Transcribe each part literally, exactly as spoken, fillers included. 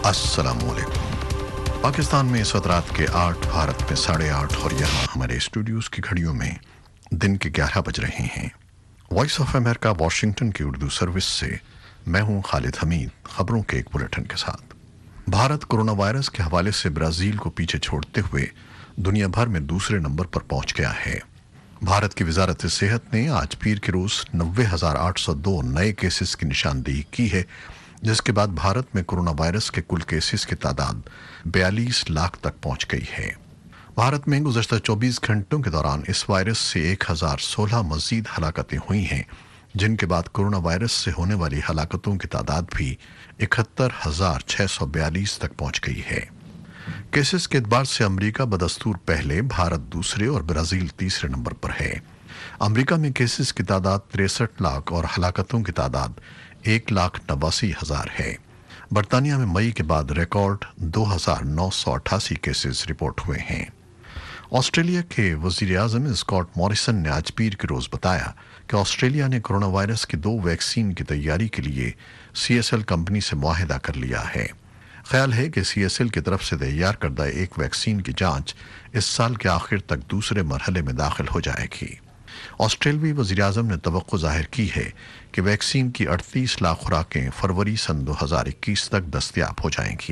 अस्सलामुअलैकुम। पाकिस्तान में इस वक्त रात के आठ, भारत में साढ़े आठ और यहाँ हमारे स्टूडियोज की घड़ियों में दिन के ग्यारह बज रहे हैं। वॉइस ऑफ अमेरिका वाशिंगटन की उर्दू सर्विस से मैं हूँ खालिद हमीद, खबरों के एक बुलेटिन के साथ। भारत कोरोना वायरस के हवाले से ब्राज़ील को पीछे छोड़ते हुए दुनिया भर में दूसरे नंबर पर पहुंच गया है। भारत की वजारत सेहत ने आज पीर के रोज नब्बे हजार आठ सौ दो नए केसेस की निशानदेही की है, जिसके बाद भारत में कोरोना वायरस के कुल केसेस की तादाद बयालीस लाख तक पहुंच गई है। भारत में गुज़श्ता चौबीस घंटों के दौरान इस वायरस से एक हजार सोलह मजीद हलाकतें हुई हैं, जिनके बाद कोरोना वायरस से होने वाली हलाकतों की तादाद भी इकहत्तर हजार छः सौ बयालीस तक पहुंच गई है। केसेस के एतबार से अमरीका बदस्तूर पहले, भारत दूसरे और ब्राज़ील तीसरे नंबर पर है। अमरीका में केसेस की तादाद तिरसठ लाख और हलाकतों की तादाद एक लाख नवासी हजार है। बरतानिया में मई के बाद रिकॉर्ड दो हजार नौ सौ अट्ठासी केसेस रिपोर्ट हुए हैं। ऑस्ट्रेलिया के वजीर आजम स्कॉट मॉरिसन ने आज पीर के रोज बताया कि ऑस्ट्रेलिया ने कोरोना वायरस की दो वैक्सीन की तैयारी के लिए सी एस एल कंपनी से मुआहिदा कर लिया है। ख्याल है कि सी एस एल की तरफ से तैयार करदा एक वैक्सीन की जांच इस साल के आखिर तक दूसरे मरहले में दाखिल हो जाएगी। ऑस्ट्रेलवी वज़ीर आज़म ने तवक्को जाहिर की है कि वैक्सीन की अड़तीस लाख खुराकें फरवरी सन दो हजार इक्कीस तक दस्तयाब हो जाएंगी।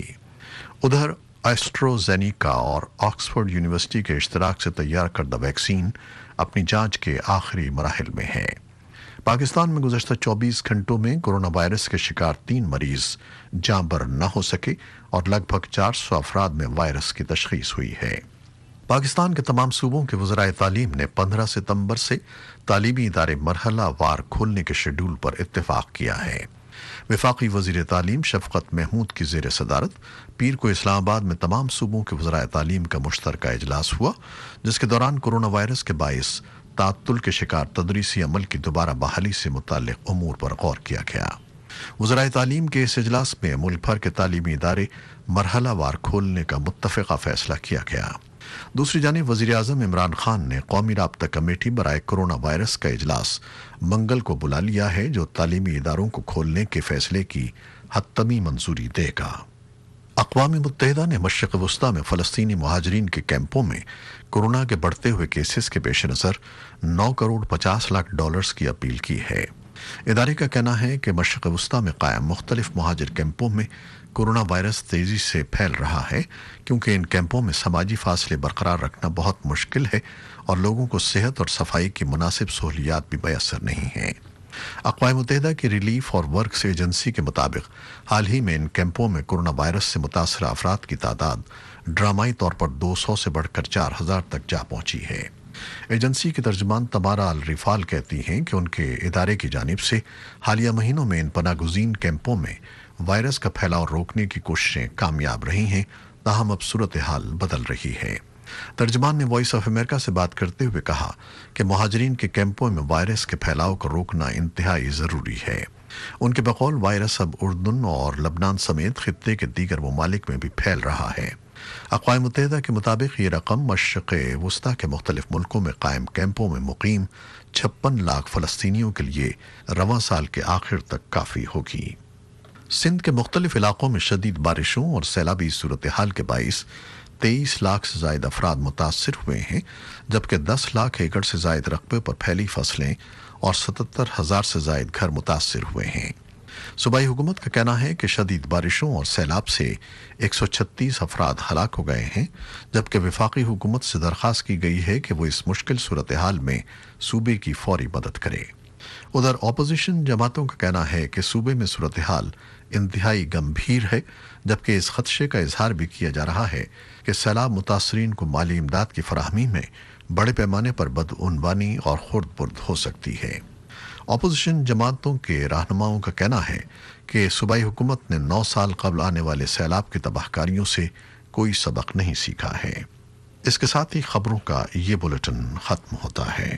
उधर एस्ट्रोजेनिका और ऑक्सफोर्ड यूनिवर्सिटी के इश्तराक से तैयार करदा वैक्सीन अपनी जांच के आखिरी मराहिल में है। पाकिस्तान में गुज़श्ता चौबीस घंटों में कोरोना वायरस के शिकार तीन मरीज जाँ बर न हो सके और लगभग चार सौ अफराद में वायरस की तशखीस हुई है। पाकिस्तान के तमाम सूबों के वज़राए तालीम ने पंद्रह सितंबर से तालीमी इदारे मरहला वार खोलने के शेड्यूल पर इत्तेफाक किया है। वफाकी वज़ीर तालीम शफकत महमूद की ज़ेर सदारत पीर को इस्लामाबाद में तमाम सूबों के वज़राए तालीम का मुश्तरका इजलास हुआ, जिसके दौरान कोरोना वायरस के बाइस तात्तुल के शिकार तदरीसी अमल की दोबारा बहाली से मुताल्लिक़ उमूर पर गौर किया गया। वज़राए तालीम के इस इजलास में मुल्क भर के तालीमी इदारे मरहला वार खोलने का मुत्तफ़िक़ा फ़ैसला किया गया। दूसरी जानिब वज़ीर आज़म इमरान खान ने कौमी राब्ता कमेटी बराए कोरोना वायरस का इजलास मंगल को बुला लिया है, जो तालीमी इदारों को खोलने के फैसले की हत्तमी मंजूरी देगा। अक़वाम मुत्तहिदा ने मशरिक़ वस्ता में फ़लस्तीनी मुहाजिरीन के कैंपों में कोरोना के बढ़ते हुए केसेस के पेश नज़र नौ करोड़ पचास लाख डॉलर्स की अपील की है। इदारे का कहना है कि मशरिक़ वस्ता में कायम मुख्तलिफ मुहाजिर कैंपों में कोरोना वायरस तेज़ी से फैल रहा है, क्योंकि इन कैंपों में समाजी फासले बरकरार रखना बहुत मुश्किल है और लोगों को सेहत और सफाई की मुनासिब सहूलियात भी मैसर नहीं हैं। अक़वाम मुत्तहिदा की रिलीफ और वर्क्स एजेंसी के मुताबिक हाल ही में इन कैंपों में कोरोना वायरस से मुतासरा अफराद की तादाद ड्रामाई तौर पर दो सौ से बढ़कर चार हजार तक जा पहुंची है। एजेंसी की तर्जुमान तमारा अल रिफाल कहती हैं कि उनके इदारे की जानिब से हालिया महीनों में इन पनागुज़ीन कैंपों में वायरस का फैलाव रोकने की कोशिशें कामयाब रही हैं, ताहम अब सूरत हाल बदल रही है। तर्जुमान ने वॉइस ऑफ अमेरिका से बात करते हुए कहा कि मुहाजिरीन के कैंपों में वायरस के फैलाव को रोकना इंतहाई ज़रूरी है। उनके बकौल वायरस अब उर्दन और लबनान समेत खित्ते के दीगर ममालिक में भी फैल रहा है। अक़वाम मुत्तहिदा के मुताबिक ये रकम मशरिक़ वस्ता के मुख्तलिफ मुल्कों में कायम कैंपों में मुकीम छप्पन लाख फ़लस्तीनियों के लिए रवां साल के आखिर तक काफ़ी होगी। सिंध के मुख्तलिफ इलाकों में शदीद बारिशों और सैलाबी सूरत हाल के बाइस तेईस लाख से जायद अफराद मुतासर हुए हैं, जबकि दस लाख एकड़ से जायद रकबे पर फैली फसलें और सतहत्तर हजार से जायद घर मुतासर हुए हैं। सूबाई हुकूमत का कहना है कि शदीद बारिशों और सैलाब से एक सौ छत्तीस अफराद हलाक हो गए हैं, जबकि वफाकी हुकूमत से दरख्वास्त की गई है कि वो इस मुश्किल सूरत हाल में सूबे की फौरी मदद करे। उधर अपोजिशन जमातों का कहना है कि सूबे में सूरत हाल इंतहाई गंभीर है, जबकि इस खदशे का इजहार भी किया जा रहा है कि सैलाब मुतासरीन को माली इमदाद की फराहमी में बड़े पैमाने पर बदउनवानी और खुर्द बुर्द हो सकती है। अपोजिशन जमातों के रहनुमाओं का कहना है कि सूबाई हुकूमत ने नौ साल कबल आने वाले सैलाब की तबाहकारियों से कोई सबक नहीं सीखा है। इसके साथ ही खबरों का ये बुलेटिन खत्म होता है।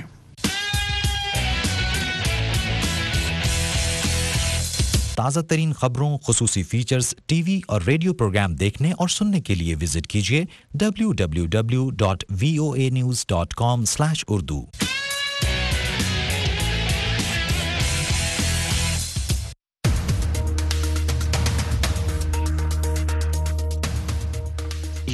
ताज़ा तरीन खबरों, खुसूसी फीचर्स, टीवी और रेडियो प्रोग्राम देखने और सुनने के लिए विजिट कीजिए W W W dot V O A news dot com slash Urdu.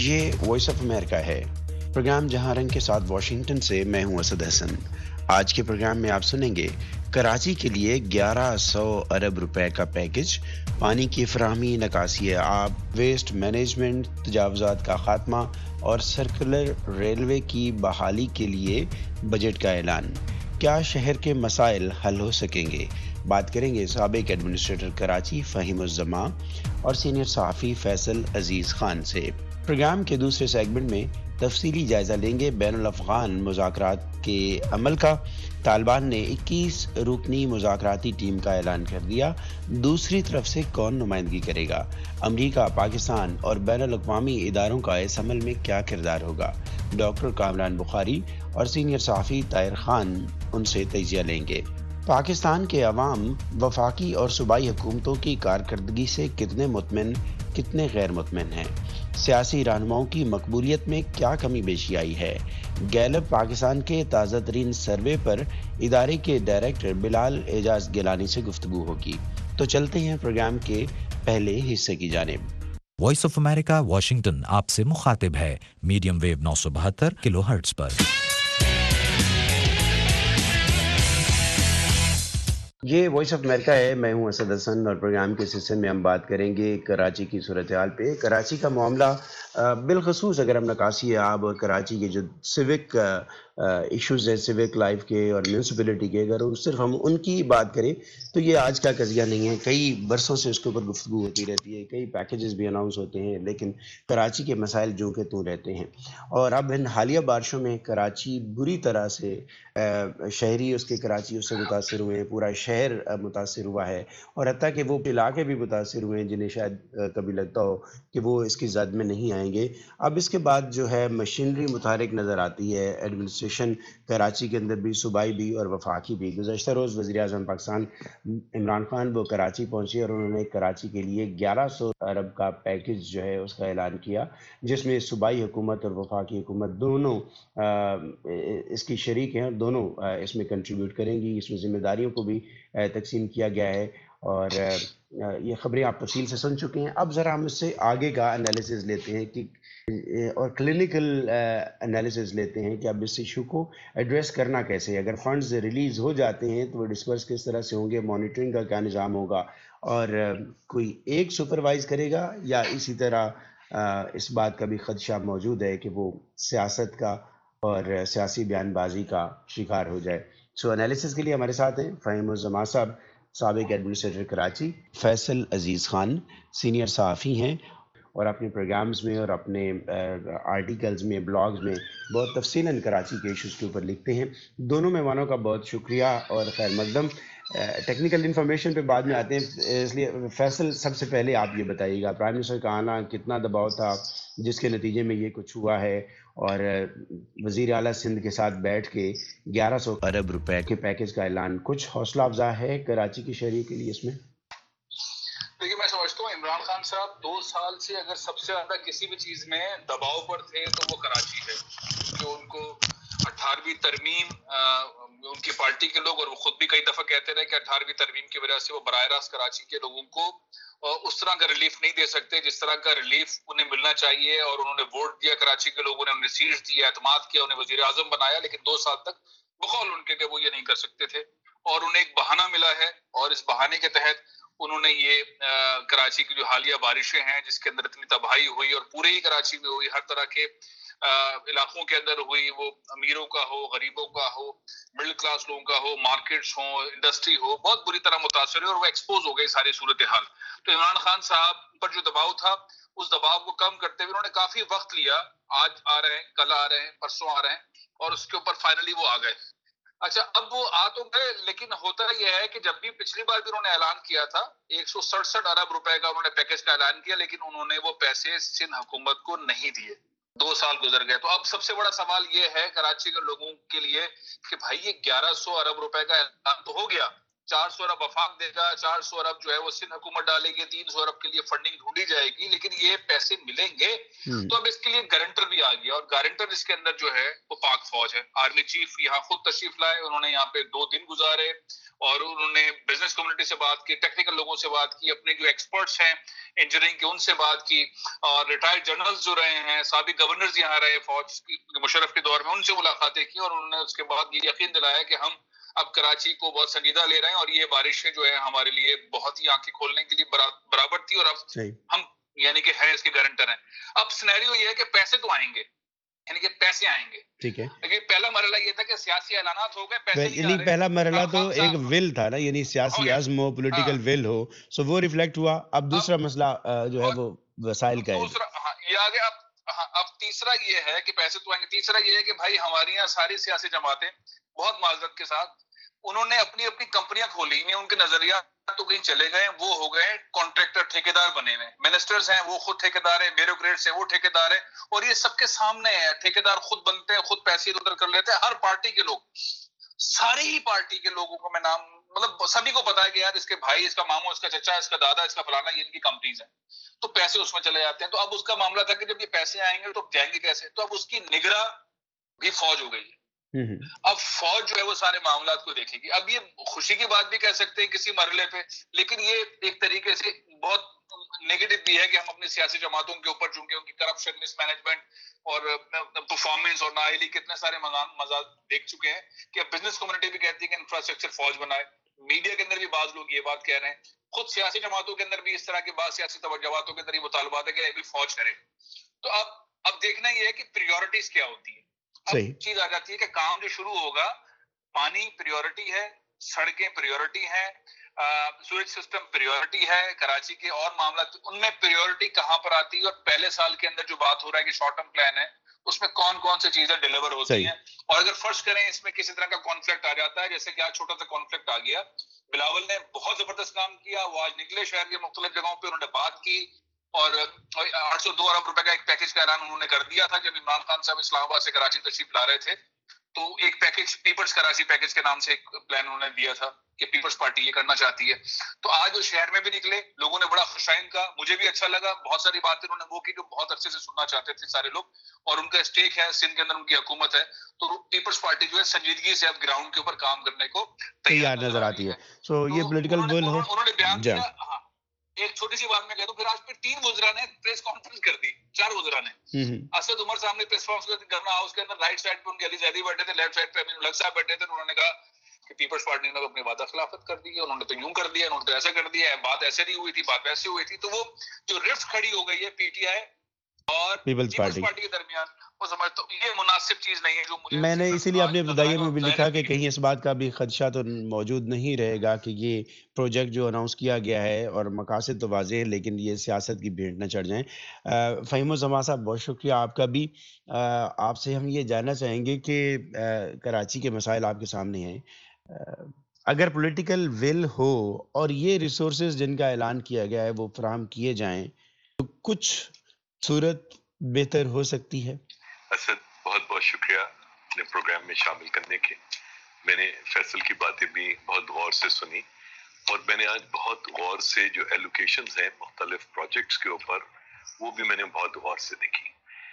یہ وائس آف امریکہ ہے، پروگرام جہاں رنگ کے ساتھ واشنگٹن سے میں ہوں اسد حسن۔ آج کے پروگرام میں آپ سنیں گے کراچی کے لیے گیارہ سو ارب روپے کا پیکج، پانی کی فراہمی، نکاسی آب، ویسٹ مینجمنٹ، تجاوزات کا خاتمہ اور سرکولر ریلوے کی بحالی کے لیے بجٹ کا اعلان۔ کیا شہر کے مسائل حل ہو سکیں گے؟ بات کریں گے سابق ایڈمنسٹریٹر کراچی فہیم الزماں اور سینئر صحافی فیصل عزیز خان سے۔ پروگرام کے دوسرے سیگمنٹ میں تفصیلی جائزہ لیں گے بین الافغان مذاکرات کے عمل کا۔ طالبان نے اکیس رکنی مذاکراتی ٹیم کا اعلان کر دیا، دوسری طرف سے کون نمائندگی کرے گا؟ امریکہ، پاکستان اور بین الاقوامی اداروں کا اس عمل میں کیا کردار ہوگا؟ ڈاکٹر کامران بخاری اور سینئر صحافی طاہر خان ان سے تجزیہ لیں گے۔ پاکستان کے عوام وفاقی اور صوبائی حکومتوں کی کارکردگی سے کتنے مطمئن، کتنے غیر مطمئن ہیں؟ سیاسی رہنماؤں کی مقبولیت میں کیا کمی بیشی آئی ہے؟ گیلپ پاکستان کے تازہ ترین سروے پر ادارے کے ڈائریکٹر بلال اعجاز گیلانی سے گفتگو ہوگی۔ تو چلتے ہیں پروگرام کے پہلے حصے کی جانب۔ وائس آف امریکہ واشنگٹن آپ سے مخاطب ہے میڈیم ویو نو سو بہتر کلو ہرٹز پر۔ یہ وائس آف امریکہ ہے، میں ہوں اسد حسن اور پروگرام کے اس حصے میں ہم بات کریں گے کراچی کی صورتحال پہ۔ کراچی کا معاملہ بالخصوص اگر ہم نکاسی آب اور کراچی کے جو سیوک ایشوز ہیں، سیوک لائف کے اور میونسپلٹی کے، اگر صرف ہم ان کی بات کریں تو یہ آج کا قضیہ نہیں ہے، کئی برسوں سے اس کے اوپر گفتگو ہوتی رہتی ہے، کئی پیکیجز بھی اناؤنس ہوتے ہیں، لیکن کراچی کے مسائل جو کہ تو رہتے ہیں۔ اور اب ان حالیہ بارشوں میں کراچی بری طرح سے شہری اس کے کراچی اس سے متاثر ہوئے ہیں، پورا شہر متاثر ہوا ہے، اور حتیٰ کہ وہ علاقے بھی متاثر ہوئے ہیں جنہیں شاید کبھی لگتا ہو کہ وہ اس کی زد میں نہیں آئیں گے۔ اب اس کے بعد جو ہے مشینری متحرک نظر آتی ہے، ایڈمنسٹریشن کراچی کے اندر بھی، صوبائی بھی اور وفاقی بھی۔ گزشتہ روز وزیر اعظم پاکستان عمران خان وہ کراچی پہنچے اور انہوں نے کراچی کے لیے گیارہ سو ارب کا پیکج جو ہے اس کا اعلان کیا، جس میں صوبائی حکومت اور وفاقی حکومت دونوں اس کی شریک ہیں اور دونوں اس میں کنٹریبیوٹ کریں گی۔ اس میں ذمہ داریوں کو بھی تقسیم کیا گیا ہے اور یہ خبریں آپ تفصیل سے سن چکے ہیں۔ اب ذرا ہم اس سے آگے کا انالیسز لیتے ہیں کہ اور کلینکل انالیسز لیتے ہیں کہ اب اس ایشو کو ایڈریس کرنا کیسے ہے۔ اگر فنڈز ریلیز ہو جاتے ہیں تو وہ ڈسپرس کس طرح سے ہوں گے، مانیٹرنگ کا کیا نظام ہوگا، اور کوئی ایک سپروائز کرے گا یا اسی طرح اس بات کا بھی خدشہ موجود ہے کہ وہ سیاست کا اور سیاسی بیان بازی کا شکار ہو جائے۔ سو انالیسز کے لیے ہمارے ساتھ ہیں فہیم الزماں صاحب، سابق ایڈمنسٹریٹر کراچی، فیصل عزیز خان، سینئر صحافی ہیں اور اپنے پروگرامز میں اور اپنے آرٹیکلز میں، بلاگز میں بہت تفصیلاً کراچی کے ایشوز کے اوپر لکھتے ہیں۔ دونوں مہمانوں کا بہت شکریہ اور خیر مقدم۔ ٹیکنیکل انفارمیشن پہ بعد میں آتے ہیں، اس لیے فیصل سب سے پہلے آپ یہ بتائیے گا پرائم منسٹر کا آنا کتنا دباؤ تھا جس کے نتیجے میں یہ کچھ ہوا ہے، اور وزیر اعلیٰ سندھ کے ساتھ بیٹھ کے گیارہ سو ارب روپے کے پیکج کا اعلان کچھ حوصلہ افزا ہے کراچی کے شہری کے لیے؟ اس میں دیکھیے، میں سمجھتا ہوں عمران خان صاحب دو سال سے اگر سب سے زیادہ کسی بھی چیز میں دباؤ پر تھے تو وہ کراچی ہے، کہ ان کو اٹھارہویں ترمیم، ان کی پارٹی کے لوگ اور وہ خود بھی کئی دفعہ کہتے رہے کہ اٹھارہویں ترمیم کی وجہ سے وہ براہ راست کراچی کے لوگوں کو اس طرح کا ریلیف نہیں دے سکتے جس طرح کا ریلیف انہیں ملنا چاہیے، اور انہوں نے ووٹ دیا، کراچی کے لوگوں نے انہیں سیٹ دی، اعتماد کیا، انہیں وزیر اعظم بنایا، لیکن دو سال تک بقول ان کے کہ وہ یہ نہیں کر سکتے تھے، اور انہیں ایک بہانہ ملا ہے، اور اس بہانے کے تحت انہوں نے یہ کراچی کی جو حالیہ بارشیں ہیں جس کے اندر اتنی تباہی ہوئی اور پورے ہی کراچی میں ہوئی، ہر طرح کے علاقوں کے اندر ہوئی، وہ امیروں کا ہو، غریبوں کا ہو، مڈل کلاس لوگوں کا ہو، مارکیٹس ہوں، انڈسٹری ہو، بہت بری طرح متاثر ہوئی اور وہ ایکسپوز ہو گئی ساری صورتحال۔ تو عمران خان صاحب پر جو دباؤ تھا اس دباؤ کو کم کرتے ہوئے انہوں نے کافی وقت لیا، آج آ رہے ہیں، کل آ رہے ہیں، پرسوں آ رہے ہیں، اور اس کے اوپر فائنلی وہ آ گئے۔ اچھا، اب وہ آ تو گئے، لیکن ہوتا یہ ہے کہ جب بھی پچھلی بار بھی انہوں نے اعلان کیا تھا ایک سو سڑسٹھ ارب روپے کا انہوں نے پیکج کا اعلان کیا، لیکن انہوں نے وہ پیسے سندھ حکومت کو نہیں دیے، دو سال گزر گئے۔ تو اب سب سے بڑا سوال یہ ہے کراچی کے لوگوں کے لیے کہ بھائی یہ گیارہ سو ارب روپے کا اعلان تو ہو گیا، چار سو ارب وفاق دے گا, چار سو ارب جو ہے وہ سندھ حکومت ڈالے گی, تین سو ارب کے لیے فنڈنگ ڈھونڈی جائے گی, لیکن یہ پیسے ملیں گے. تو اب اس کے لیے گارنٹر بھی آ گیا, اور گارنٹر اس کے اندر جو ہے وہ پاک فوج ہے. آرمی چیف یہاں خود تشریف لائے, انہوں نے یہاں پہ دو دن گزارے اور انہوں نے بزنس کمیونٹی سے بات کی, ٹیکنیکل لوگوں سے بات کی, اپنے جو ایکسپرٹس ہیں انجینئرنگ کے ان سے بات کی, اور ریٹائرڈ جنرلز جو رہے ہیں, سابق گورنرز یہاں رہے فوج مشرف کے دور میں, ان سے ملاقاتیں کی, اور انہوں نے اس کے بعد یہ یقین دلایا کہ ہم اب کراچی کو بہت سنجیدہ لے رہے ہیں, اور یہ بارشیں جو ہے ہمارے لیے بہت ہی آنکھیں کھولنے کے لیے برابر تھی, اور اب ہم یعنی کہ ہے اس کے گارنٹر ہیں. اب سینیریو یہ ہے کہ پیسے تو آئیں گے, یعنی کہ پیسے آئیں گے, ٹھیک ہے, لیکن پہلا مرحلہ یہ تھا کہ سیاسی اعلانات ہو گئے, پیسے نہیں آ رہے. پہلا مرحلہ تو ایک ول تھا نا, یعنی سیاسی عزم ہو, پولیٹیکل ول ہو, سو وہ ریفلیکٹ ہوا. اب دوسرا مسئلہ جو ہے وہ وسائل کا ہے. دوسرا ہاں یہ آ گیا. اب ہاں اب تیسرا یہ ہے کہ پیسے تو آئیں گے. تیسرا یہ ہے کہ بھائی ہماری یہاں ساری سیاسی جماعتیں بہت معذرت کے ساتھ انہوں نے اپنی اپنی کمپنیاں کھولی ہیں, ان کے نظریات تو کہیں چلے گئے, وہ ہو گئے کانٹریکٹر, ٹھیکیدار بنے ہوئے. منسٹرز ہیں وہ خود ٹھیکیدار ہیں, بیوروکریٹس ہیں وہ ٹھیکیدار ہیں, اور یہ سب کے سامنے ہے. ٹھیکیدار خود بنتے ہیں, خود پیسے ادھر کر لیتے ہیں. ہر پارٹی کے لوگ, ساری ہی پارٹی کے لوگوں کو میں نام مطلب سبھی کو پتا ہے کہ یار اس کے بھائی, اس کا ماموں, اس کا چچا, اس کا دادا, اس کا فلانا, یہ ان کی کمپنیز ہیں, تو پیسے اس میں چلے جاتے ہیں. تو اب اس کا معاملہ تھا کہ جب یہ پیسے آئیں گے تو جائیں گے کیسے, تو اب اس کی نگراں بھی فوج ہو گئی ہے. اب فوج جو ہے وہ سارے معاملات کو دیکھے گی. اب یہ خوشی کی بات بھی کہہ سکتے ہیں کسی مرحلے پہ, لیکن یہ ایک طریقے سے بہت نیگیٹو بھی ہے کہ ہم اپنی سیاسی جماعتوں کے اوپر چونکہ ان کی کرپشن, مس مینجمنٹ اور پرفارمنس اور نااہلی کتنے سارے مزاج دیکھ چکے ہیں کہ اب بزنس کمیونٹی بھی کہتی ہے کہ انفراسٹرکچر فوج بنائے. میڈیا کے اندر بھی بعض لوگ یہ بات کہہ رہے ہیں, خود سیاسی جماعتوں کے اندر بھی اس طرح کے بعض سیاسی توجہاتوں کے اندر یہ مطالبات ہے کہ ابھی فوج کرے. تو اب اب دیکھنا یہ ہے کہ پریورٹیز کیا ہوتی ہے. اب چیز آ جاتی ہے کہ کام جو شروع ہوگا, پانی پریورٹی ہے, سڑکیں پریورٹی ہیں, سویج سسٹم پریورٹی ہے, کراچی کے اور معاملات, ان میں پریورٹی کہاں پر آتی ہے. اور پہلے سال کے اندر جو بات ہو رہا ہے کہ شارٹ ٹرم پلان ہے, اس میں کون کون سے چیزیں ڈیلیور ہوتی ہیں. اور اگر فرض کریں اس میں کسی طرح کا کانفلکٹ آ جاتا ہے, جیسے کہ آج چھوٹا سا کانفلکٹ آ گیا, بلاول نے بہت زبردست کام کیا, وہ آج نکلے شہر کے مختلف جگہوں پہ, انہوں نے بات کی, اور آٹھ سو دو ارب روپے کا ایک پیکج کا اعلان انہوں نے کر دیا تھا. جب عمران خان صاحب اسلام آباد سے کراچی تشریف لا رہے تھے تو ایک پیکج, پیپلز کراچی پیکج کے نام سے ایک پلان انہوں نے دیا تھا کہ پیپلز پارٹی یہ کرنا چاہتی ہے. تو آج وہ شہر میں بھی نکلے, لوگوں نے بڑا خوشائن کا, مجھے بھی اچھا لگا. بہت ساری باتیں انہوں نے وہ کی جو بہت اچھے سے سننا چاہتے تھے سارے لوگ, اور ان کا اسٹیک ہے سندھ کے اندر, ان کی حکومت ہے. تو پیپلز پارٹی جو ہے سنجیدگی سے اب گراؤنڈ کے اوپر کام کرنے کو تیار نظر آتی ہے. سو یہ پولیٹیکل ول ہو, انہوں نے بیان دیا. ہاں ایک چھوٹی سی بات میں کہہ دوں, پھر آج پھر تین وزراء نے پریس کانفرنس کر دی, چار وزراء نے. اسد عمر صاحب نے پریس کانفرنس گورنر ہاؤس کے اندر رائٹ سائڈ پہ ان کے علی زیدی بیٹھے تھے, لیفٹ سائڈ پہ امین الحق صاحب بیٹھے تھے. انہوں نے کہا کہ پیپلز پارٹی نے اپنی وعدہ خلافت کر دی ہے, انہوں نے تو یوں کر دیا, انہوں نے تو ایسا کر دیا ہے, بات ایسے نہیں ہوئی تھی, بات ویسے ہوئی تھی. تو وہ جو رفٹ کھڑی ہو گئی ہے پی ٹی آئی اور پیپلز پارٹی کے درمیان, وہ سمجھتا ہوں یہ مناسب چیز نہیں ہے. جو مجھے میں نے اسی لیے اپنے ابتدائیہ میں بھی لکھا کہ کہیں اس بات کا بھی خدشہ تو موجود نہیں رہے گا کہ یہ پروجیکٹ جو اناؤنس کیا گیا ہے اور مقاصد تو واضح ہیں, لیکن یہ سیاست کی بھیڑ نہ چڑھ جائیں. فہیم الزمان صاحب بہت شکریہ آپ کا بھی. آپ سے ہم یہ جاننا چاہیں گے کہ کراچی کے مسائل آپ کے سامنے ہیں, اگر پولیٹیکل ول ہو اور یہ ریسورسز جن کا اعلان کیا گیا ہے وہ فراہم کیے جائیں تو کچھ صورت بہتر ہو سکتی ہے. اسد بہت بہت شکریہ اپنے پروگرام میں شامل کرنے کے. میں نے فیصل کی باتیں بھی بہت غور سے سنی, اور میں نے آج بہت غور سے جو ایلوکیشنز ہیں مختلف پروجیکٹس کے اوپر, وہ بھی میں نے بہت غور سے دیکھی.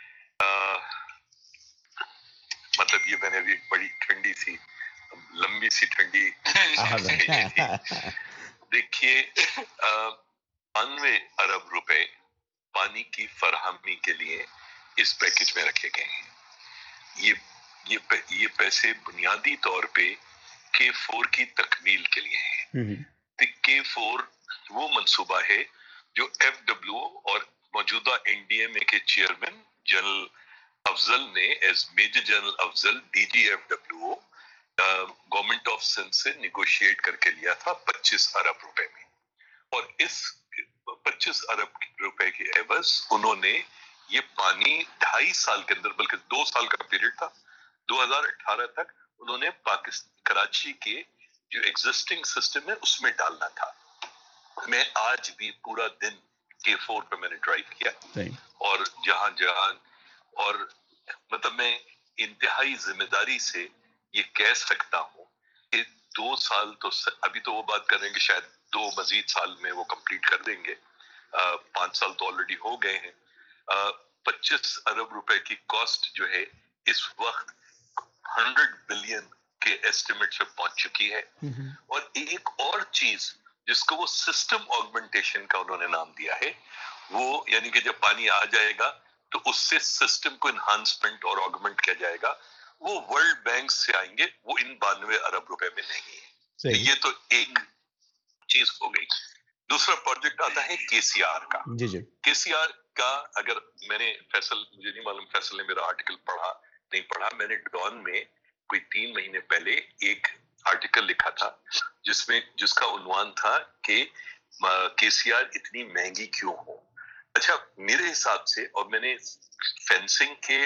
مطلب یہ میں نے بھی ایک بڑی ٹھنڈی سی لمبی سی ٹھنڈی دیکھیے, بانوے ارب روپے پانی کی فراہمی کے لیے اس پیکج میں رکھے گئے ہیں. یہ یہ یہ پیسے بنیادی طور پہ کے فور کی تکمیل کے لیے ہیں. کے فور وہ منصوبہ ہے جو ایف ڈبلیو اور موجودہ این ڈی ایم اے کے چیئرمین جنرل افضل نے as major general Afzal D G F W government of Sindh سے نیگوشیٹ کر کے لیا تھا پچیس ارب روپے میں. اور اس پچیس ارب روپے کے عوض انہوں نے یہ پانی ڈھائی سال کے اندر, بلکہ دو سال کا پیریڈ تھا, دو ہزار اٹھارہ تک انہوں نے پاکستان کراچی کے جو ایگزسٹنگ سسٹم ہے اس میں ڈالنا تھا. میں آج بھی پورا دن کے فور پہ میں نے ڈرائیو کیا, اور جہاں جہاں, اور مطلب میں انتہائی ذمہ داری سے یہ کہہ سکتا ہوں کہ دو سال تو ابھی تو وہ بات کر رہے ہیں کہ شاید دو مزید سال میں وہ کمپلیٹ کر دیں گے. پانچ سال تو آلریڈی ہو گئے ہیں. پچیس ارب روپے کی کاسٹ جو ہے اس وقت ہنڈریڈ بلین کے ایسٹیمیٹ سے پہنچ چکی ہے. اور ایک اور چیز جس کو وہ سسٹم آگمنٹیشن کا انہوں نے نام دیا ہے, وہ یعنی کہ جب پانی آ جائے گا تو اس سے سسٹم کو انہانسمنٹ اور آگمنٹ کیا جائے گا, وہ ورلڈ بینک سے آئیں گے, وہ ان بانوے ارب روپے میں نہیں ہے. یہ تو ایک چیز ہو گئی. دوسرا پروجیکٹ آتا ہے کے سی آر کا. جی جی کے سی آر کا اگر میں نے فیصل, مجھے نہیں معلوم فیصل نے میرا آرٹیکل پڑھا نہیں پڑھا, میں نے ڈان میں کوئی تین مہینے پہلے ایک آرٹیکل لکھا تھا جس میں جس کا عنوان تھا کہ کے سی آر اتنی مہنگی کیوں ہو. اچھا میرے حساب سے, اور میں نے فینسنگ کے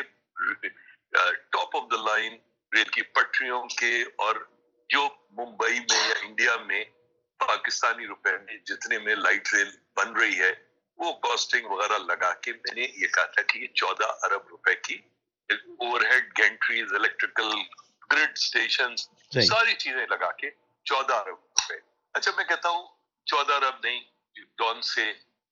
top of the line rail کی پٹریوں کے اور جو ممبئی میں یا انڈیا میں پاکستانی روپے میں جتنے میں لائٹ ریل بن رہی ہے وہ کاسٹنگ وغیرہ لگا کے میں نے یہ کہا تھا کہ یہ چودہ ارب روپے کی overhead gantries, electrical grid stations, ساری چیزیں لگا کے چودہ ارب روپے. اچھا میں کہتا ہوں چودہ ارب نہیں, ڈان سے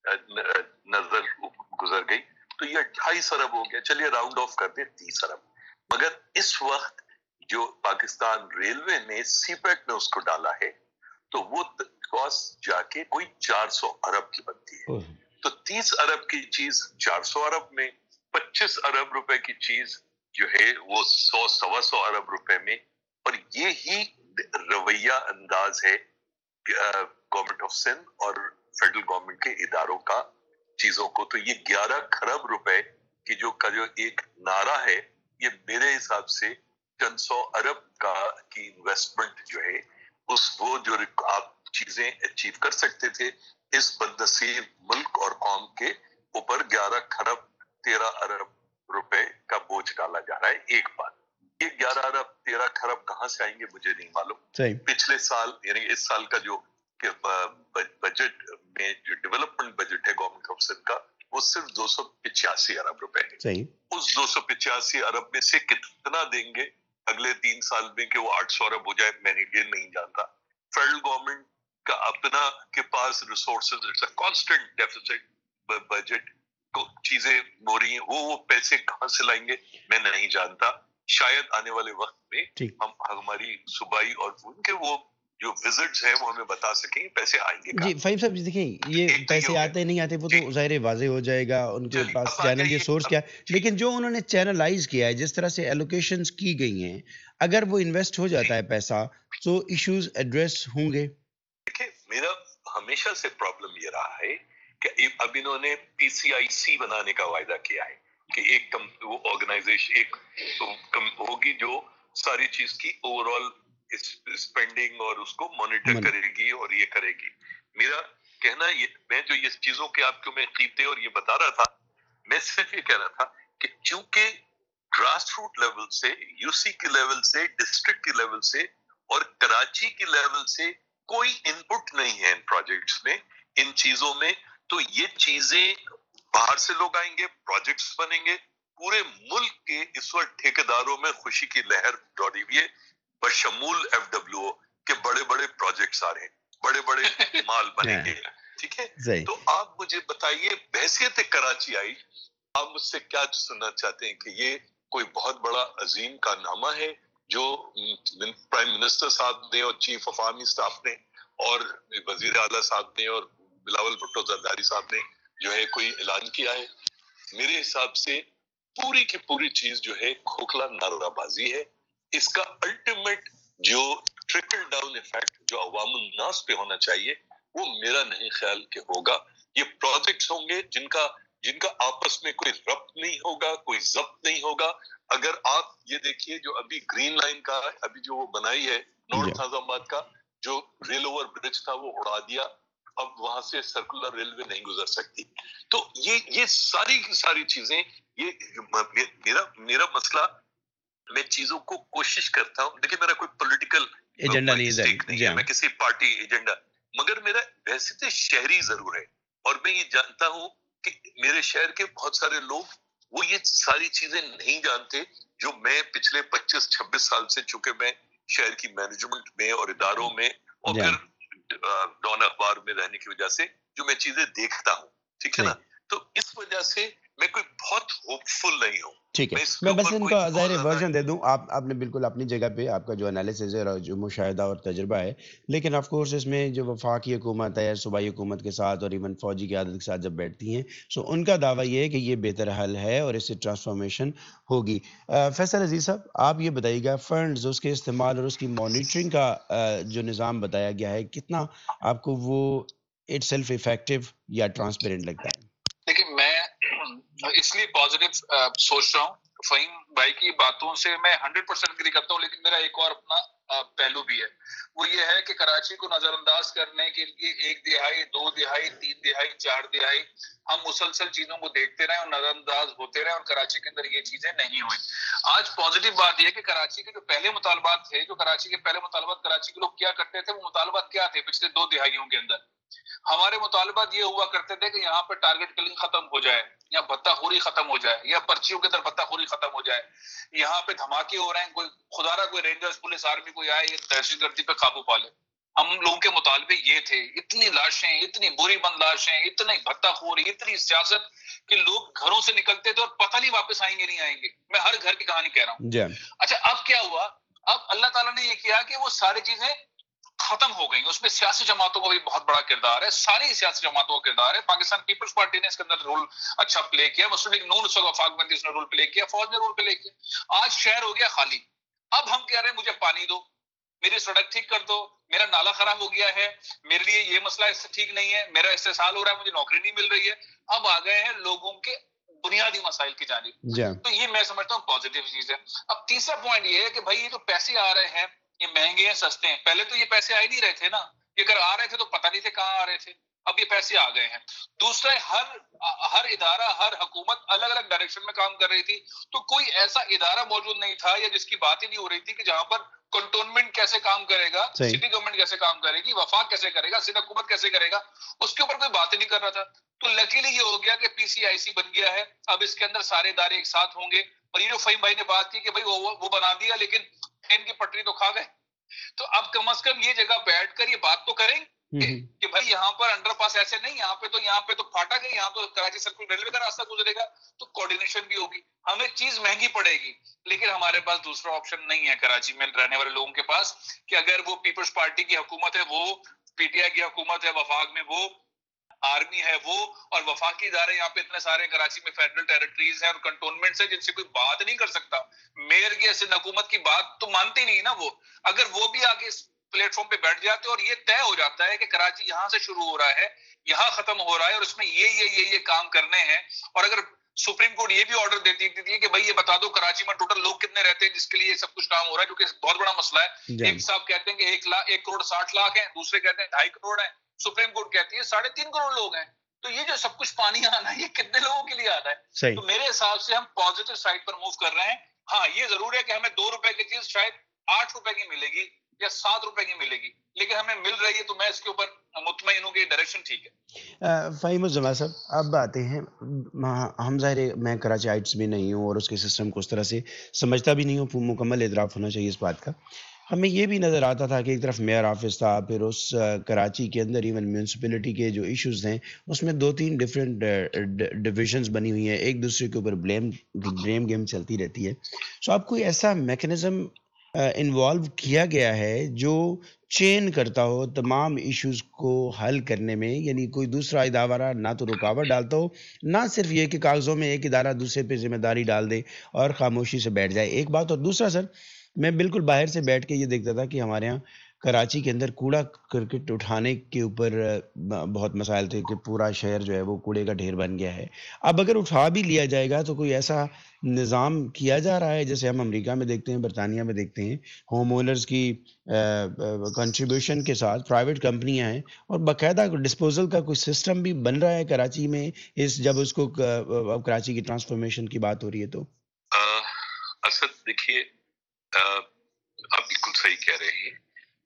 نظر گزر گئی تو یہ اٹھائیس ارب ہو گیا, چلیے راؤنڈ آف کر دیں تیس ارب. مگر اس وقت جو پاکستان ریلوے نے سی پیٹ میں اس کو ڈالا ہے تو وہ کاسٹ جا کے کوئی چار سو ارب کی بنتی ہے. تو تیس ارب کی چیز چار سو ارب میں, پچیس ارب روپے کی چیز جو ہے وہ سو سوا سو ارب روپے میں. اور یہ ہی رویہ انداز ہے گورنمنٹ آف سندھ اور فیڈرل گورنمنٹ کے اداروں کا چیزوں کو. تو یہ گیارہ کھرب روپے کی جو کا جو ایک نعرہ ہے, یہ میرے حساب سے چند سو ارب کا کی انویسٹمنٹ جو ہے اس وہ جو آپ چیزیں اچیو کر سکتے تھے اس بدنصیب ملک اور قوم کے اوپر گیارہ کھرب تیرہ ارب روپے کا بوجھ ڈالا جا رہا ہے. ایک بات, یہ گیارہ ارب تیرہ کھرب کہاں سے آئیں گے مجھے نہیں معلوم. پچھلے سال یعنی اس سال کا جو بجٹ میں جو ڈیولپمنٹ بجٹ ہے گورنمنٹ آف سندھ کا وہ صرف دو سو پچاسی ارب روپے ہے. اس دو سو پچاسی ارب میں سے کتنا دیں گے اگلے تین سال میں کہ وہ آٹھ سو ارب ہو جائے, میں نہیں جانتا. فیڈرل گورنمنٹ کا اپنا کے پاس resources, it's a constant deficit budget کو چیزیں ہو رہی ہیں, وہ وہ پیسے کہاں سے لائیں گے میں نہیں جانتا. شاید آنے والے وقت میں ہم ہماری صوبائی اور ان کے وہ جو وزٹس ہیں وہ ہمیں بتا سکیں پیسے آئیں گے. جی فہیم صاحب دیکھیں یہ پیسے آتے نہیں آتے وہ تو ظاہر واضح ہو جائے گا, ان کے پاس چینل یہ سورس کیا ہے, لیکن جو انہوں نے چینلائز کیا ہے جس طرح سے ایلوکیشنز کی گئی ہیں, اگر وہ انویسٹ ہو جاتا ہے پیسہ تو ایشوز ایڈریس ہوں گے. دیکھیں میرا ہمیشہ سے پرابلم یہ رہا ہے کہ اب انہوں نے پی سی آئی سی بنانے کا وعدہ کیا ہے کہ ایک وہ آرگنائزیشن ایک ہوگی جو ساری چیز کی اوور آل اسپینڈنگ اور اس کو مانیٹر کرے گی اور یہ کرے گی. میرا کہنا یہ, میں جو یہ چیزوں کے آپ کو میں قیمتیں اور یہ بتا رہا تھا, میں صرف یہ کہہ رہا تھا کہ چونکہ گراس روٹ لیول سے, یو سی کے لیول سے, ڈسٹرکٹ کے لیول سے اور کراچی کے لیول سے کوئی انپٹ نہیں ہے ان پروجیکٹس میں, ان چیزوں میں, تو یہ چیزیں باہر سے لوگ آئیں گے, پروجیکٹس بنیں گے. پورے ملک کے اس وقت ٹھیکیداروں میں خوشی کی لہر دوڑی ہوئی ہے بشمول ایف ڈبلیو او کے بڑے بڑے پروجیکٹس آ رہے ہیں, بڑے بڑے مال بنیں گے. ٹھیک ہے, تو آپ مجھے بتائیے بحیثیت کراچی آئی, آپ مجھ سے کیا سننا چاہتے ہیں کہ یہ کوئی بہت بڑا عظیم کارنامہ ہے جو پرائم منسٹر صاحب نے اور چیف آف آرمی اسٹاف نے اور وزیر اعلیٰ صاحب نے اور بلاول بھٹو زرداری صاحب نے جو ہے کوئی اعلان کیا ہے؟ میرے حساب سے پوری کی پوری چیز جو ہے کھوکھلا نعرہ بازی ہے. اس کا الٹیمیٹ جو ٹرکل ڈاؤن ایفیکٹ جو عوام الناس پہ ہونا چاہیے وہ میرا نہیں خیال کہ ہوگا. یہ پروجیکٹس ہوں گے جن کا جن کا آپس میں کوئی ربط نہیں ہوگا, کوئی ضبط نہیں ہوگا. اگر آپ یہ دیکھیے جو ابھی گرین لائن کا ابھی جو وہ بنائی ہے نارتھ نظام آباد کا جو ریل اوور برج تھا وہ اڑا دیا, اب وہاں سے سرکولر ریلوے نہیں گزر سکتی. تو یہ یہ ساری کی ساری چیزیں, یہ میرا میرا مسئلہ, میں چیزوں کو کوشش کرتا ہوں, دیکھیں میرا کوئی پولیٹیکل ایجنڈا نہیں ہے, میں کسی پارٹی ایجنڈا, مگر میرا ویسے شہری ضرور ہے. اور میں یہ جانتا ہوں کہ میرے شہر کے بہت سارے لوگ وہ یہ ساری چیزیں نہیں جانتے جو میں پچھلے پچیس چھبیس سال سے, چونکہ میں شہر کی مینجمنٹ میں اور اداروں میں اور پھر ڈون اخبار میں رہنے کی وجہ سے جو میں چیزیں دیکھتا ہوں, ٹھیک ہے نا, تو اس وجہ سے میں کوئی بہت ہوپ فل نہیں ہوں. ٹھیک ہے, میں بس ان کا ظاہر ورژن دے دوں. آپ آپ نے بالکل اپنی جگہ پہ آپ کا جو انالیسز ہے اور جو مشاہدہ اور تجربہ ہے, لیکن آف کورس اس میں جو وفاقی حکومت ہے صوبائی حکومت کے ساتھ اور ایون فوجی قیادت کے ساتھ جب بیٹھتی ہیں, سو ان کا دعویٰ یہ ہے کہ یہ بہتر حل ہے اور اس سے ٹرانسفارمیشن ہوگی. فیصل عزیز صاحب, آپ یہ بتائیے گا فنڈز, اس کے استعمال اور اس کی مانیٹرنگ کا جو نظام بتایا گیا ہے, کتنا آپ کو وہ اٹ سیلف افیکٹو یا ٹرانسپیرنٹ لگتا ہے؟ دیکھیے, میں اس لیے پازیٹیو سوچ رہا ہوں. فہیم بھائی کی باتوں سے میں ہنڈریڈ پرسینٹ اگری کرتا ہوں, لیکن میرا ایک اور اپنا پہلو بھی ہے. وہ یہ ہے کہ کراچی کو نظر انداز کرنے کے لیے ایک دہائی, دو دہائی, تین دہائی, چار دہائی ہم مسلسل چیزوں کو دیکھتے رہے اور نظر انداز ہوتے رہے, اور کراچی کے اندر یہ چیزیں نہیں ہوئی. آج پازیٹیو بات یہ ہے کہ کراچی کے جو پہلے مطالبات تھے, جو کراچی کے پہلے مطالبات کراچی کے لوگ کیا کرتے تھے, وہ مطالبات کیا تھے پچھلے دو دہائیوں کے اندر؟ ہمارے مطالبات یہ ہوا کرتے تھے کہ یہاں پہ ٹارگٹ کلنگ ختم ہو جائے, یا بھتہ خوری ختم ہو جائے, یا پرچیوں کے اندر بھتہ خوری ختم ہو جائے. یہاں پہ دھماکے ہو رہے ہیں, کوئی خدا را کوئی رینجرز پولیس آرمی کوئی آئے, یہ دہشت گردی پہ قابو پا لے. ہم لوگوں کے مطالبے یہ تھے. اتنی لاشیں, اتنی بری بند لاشیں, اتنی بھتہ خوری, اتنی سیاست کہ لوگ گھروں سے نکلتے تھے اور پتہ نہیں واپس آئیں گے نہیں آئیں گے. میں ہر گھر کی کہانی کہہ رہا ہوں. اچھا, اب کیا ہوا؟ اب اللہ تعالیٰ نے یہ کیا کہ وہ ساری چیزیں ختم ہو گئی. اس میں سیاسی جماعتوں کا بھی بہت بڑا کردار ہے, ساری سیاسی جماعتوں کا کردار ہے. پاکستان پیپلز پارٹی نے اس کے اندر رول اچھا پلے کیا, مسلم لیگ نون اس وفاق بندی اس نے رول پلے کیا, فوج نے رول پلے کیا. آج شہر ہو گیا خالی. اب ہم کہہ رہے ہیں مجھے پانی دو, میری سڑک ٹھیک کر دو, میرا نالا خراب ہو گیا ہے, میرے لیے یہ مسئلہ اس سے ٹھیک نہیں ہے, میرا استحصال ہو رہا ہے, مجھے نوکری نہیں مل رہی ہے. اب آ گئے ہیں لوگوں کے بنیادی مسائل کی جانب. تو یہ میں سمجھتا ہوں پازیٹیو چیز ہے. اب تیسرا پوائنٹ یہ ہے کہ بھائی یہ جو پیسے آ رہے ہیں یہ مہنگے ہیں سستے ہیں. پہلے تو یہ پیسے آ ہی نہیں رہے تھے نا, یہ اگر آ رہے تھے تو پتہ نہیں تھے کہاں آ رہے تھے. اب یہ پیسے آ گئے ہیں. دوسرا, ہر ہر ادارہ, ہر حکومت الگ الگ ڈائریکشن میں کام کر رہی تھی, تو کوئی ایسا ادارہ موجود نہیں تھا یا جس کی بات ہی نہیں ہو رہی تھی کہ جہاں پر کنٹونمنٹ کیسے کام کرے گا, سٹی گورنمنٹ کیسے کام کرے گی, وفاق کیسے کرے گا, سندھ حکومت کیسے کرے گا, اس کے اوپر کوئی بات ہی نہیں کر رہا تھا. تو لکیلی یہ ہو گیا کہ پی سی آئی سی بن گیا ہے. اب اس کے اندر سارے ادارے ایک ساتھ ہوں گے. اور یہ جو فہیم بھائی نے بات کی کہ بھائی وہ وہ بنا دیا, لیکن ٹرین کی پٹری تو کھا گئے. تو اب کم از کم یہ جگہ بیٹھ کر یہ بات تو کریں کہ بھائی یہاں پر انڈر پاس ایسے نہیں, یہاں پہ تو یہاں پہ تو پھاٹا گیا, یہاں تو کراچی سرکل ریلوے کا راستہ گزرے گا, تو کوارڈینیشن بھی ہوگی. ہمیں چیز مہنگی پڑے گی, لیکن ہمارے پاس دوسرا آپشن نہیں ہے کراچی میں رہنے والے لوگوں کے پاس, کہ اگر وہ پیپلز پارٹی کی حکومت ہے, وہ پی ٹی آئی کی حکومت ہے, وفاق میں وہ آرمی ہے, وہ اور وفاقی ادارے یہاں پہ اتنے سارے کراچی میں فیڈرل ٹیریٹریز ہیں اور کنٹونمنٹس ہیں جن سے کوئی بات نہیں کر سکتا. میئر کی ایسے حکومت کی بات تو مانتی نہیں نا وہ. اگر وہ بھی آگے پلیٹ فارم پہ بیٹھ جاتے اور یہ طے ہو جاتا ہے کہ کراچی یہاں سے شروع ہو رہا ہے, یہاں ختم ہو رہا ہے, اور اس میں یہ یہ یہ یہ کام کرنے ہیں, اور اگر سپریم کورٹ یہ بھی آرڈر دیتی تھی کہ بھائی یہ بتا دو کراچی میں ٹوٹل لوگ کتنے رہتے ہیں جس کے لیے یہ سب کچھ کام ہو رہا ہے, جو کہ بہت بڑا مسئلہ ہے. ایک صاحب کہتے ہیں کہ ایک لاکھ ایک کروڑ ساٹھ لاکھ ہیں, دوسرے کہتے ہیں ڈھائی کروڑ ہیں, سپریم کورٹ کہتی ہے ساڑھے تین کروڑ لوگ ہیں. تو یہ جو سب کچھ پانی آنا ہے یہ کتنے لوگوں کے لیے آنا ہے؟ تو میرے حساب سے ہم پازیٹیو سائڈ پر موو کر رہے ہیں. ہاں یہ ضرور ہے کہ ہمیں دو روپے کی چیز شاید آٹھ روپے کی ملے گی یا سات روپے کی ملے گی, لیکن ہمیں مل رہی ہے, تو میں اس کے اوپر مطمئن ہوں کہ ڈائریکشن ٹھیک ہے. فہیم الزما صاحب, اب آتے ہیں, ہم ظاہر ہے میں کراچی ہائٹس بھی نہیں ہوں اور اس کے سسٹم کو اس طرح سے سمجھتا بھی نہیں ہوں, مکمل اعتراف ہونا چاہیے اس بات کا. ہمیں یہ بھی نظر آتا تھا کہ ایک طرف میئر آفس تھا, پھر اس کراچی کے اندر ایون میونسپلٹی کے جو ایشوز ہیں اس میں دو تین ڈفرینٹ ڈویژنز بنی ہوئی ہیں, ایک دوسرے کے اوپر بلیم بلیم گیم چلتی رہتی ہے. سو اب کوئی ایسا میکنزم انوالو کیا گیا ہے جو چین کرتا ہو تمام ایشوز کو حل کرنے میں, یعنی کوئی دوسرا ادارہ نہ تو رکاوٹ ڈالتا ہو, نہ صرف یہ کہ کاغذوں میں ایک ادارہ دوسرے پہ ذمہ داری ڈال دے اور خاموشی سے بیٹھ جائے, ایک بات. اور دوسرا سر, میں بالکل باہر سے بیٹھ کے یہ دیکھتا تھا کہ ہمارے ہاں کراچی کے اندر کوڑا کرکٹ اٹھانے کے اوپر بہت مسائل تھے کہ پورا شہر جو ہے وہ کوڑے کا ڈھیر بن گیا ہے. اب اگر اٹھا بھی لیا جائے گا تو کوئی ایسا نظام کیا جا رہا ہے جیسے ہم امریکہ میں دیکھتے ہیں, برطانیہ میں دیکھتے ہیں, ہوم اونرز کی کنٹریبیوشن کے ساتھ پرائیویٹ کمپنیاں ہیں اور باقاعدہ ڈسپوزل کا کوئی سسٹم بھی بن رہا ہے کراچی میں, اس جب اس کو کراچی کی ٹرانسفارمیشن کی بات ہو رہی ہے تو. اسد دیکھیے, آپ بالکل صحیح کہہ رہے ہیں.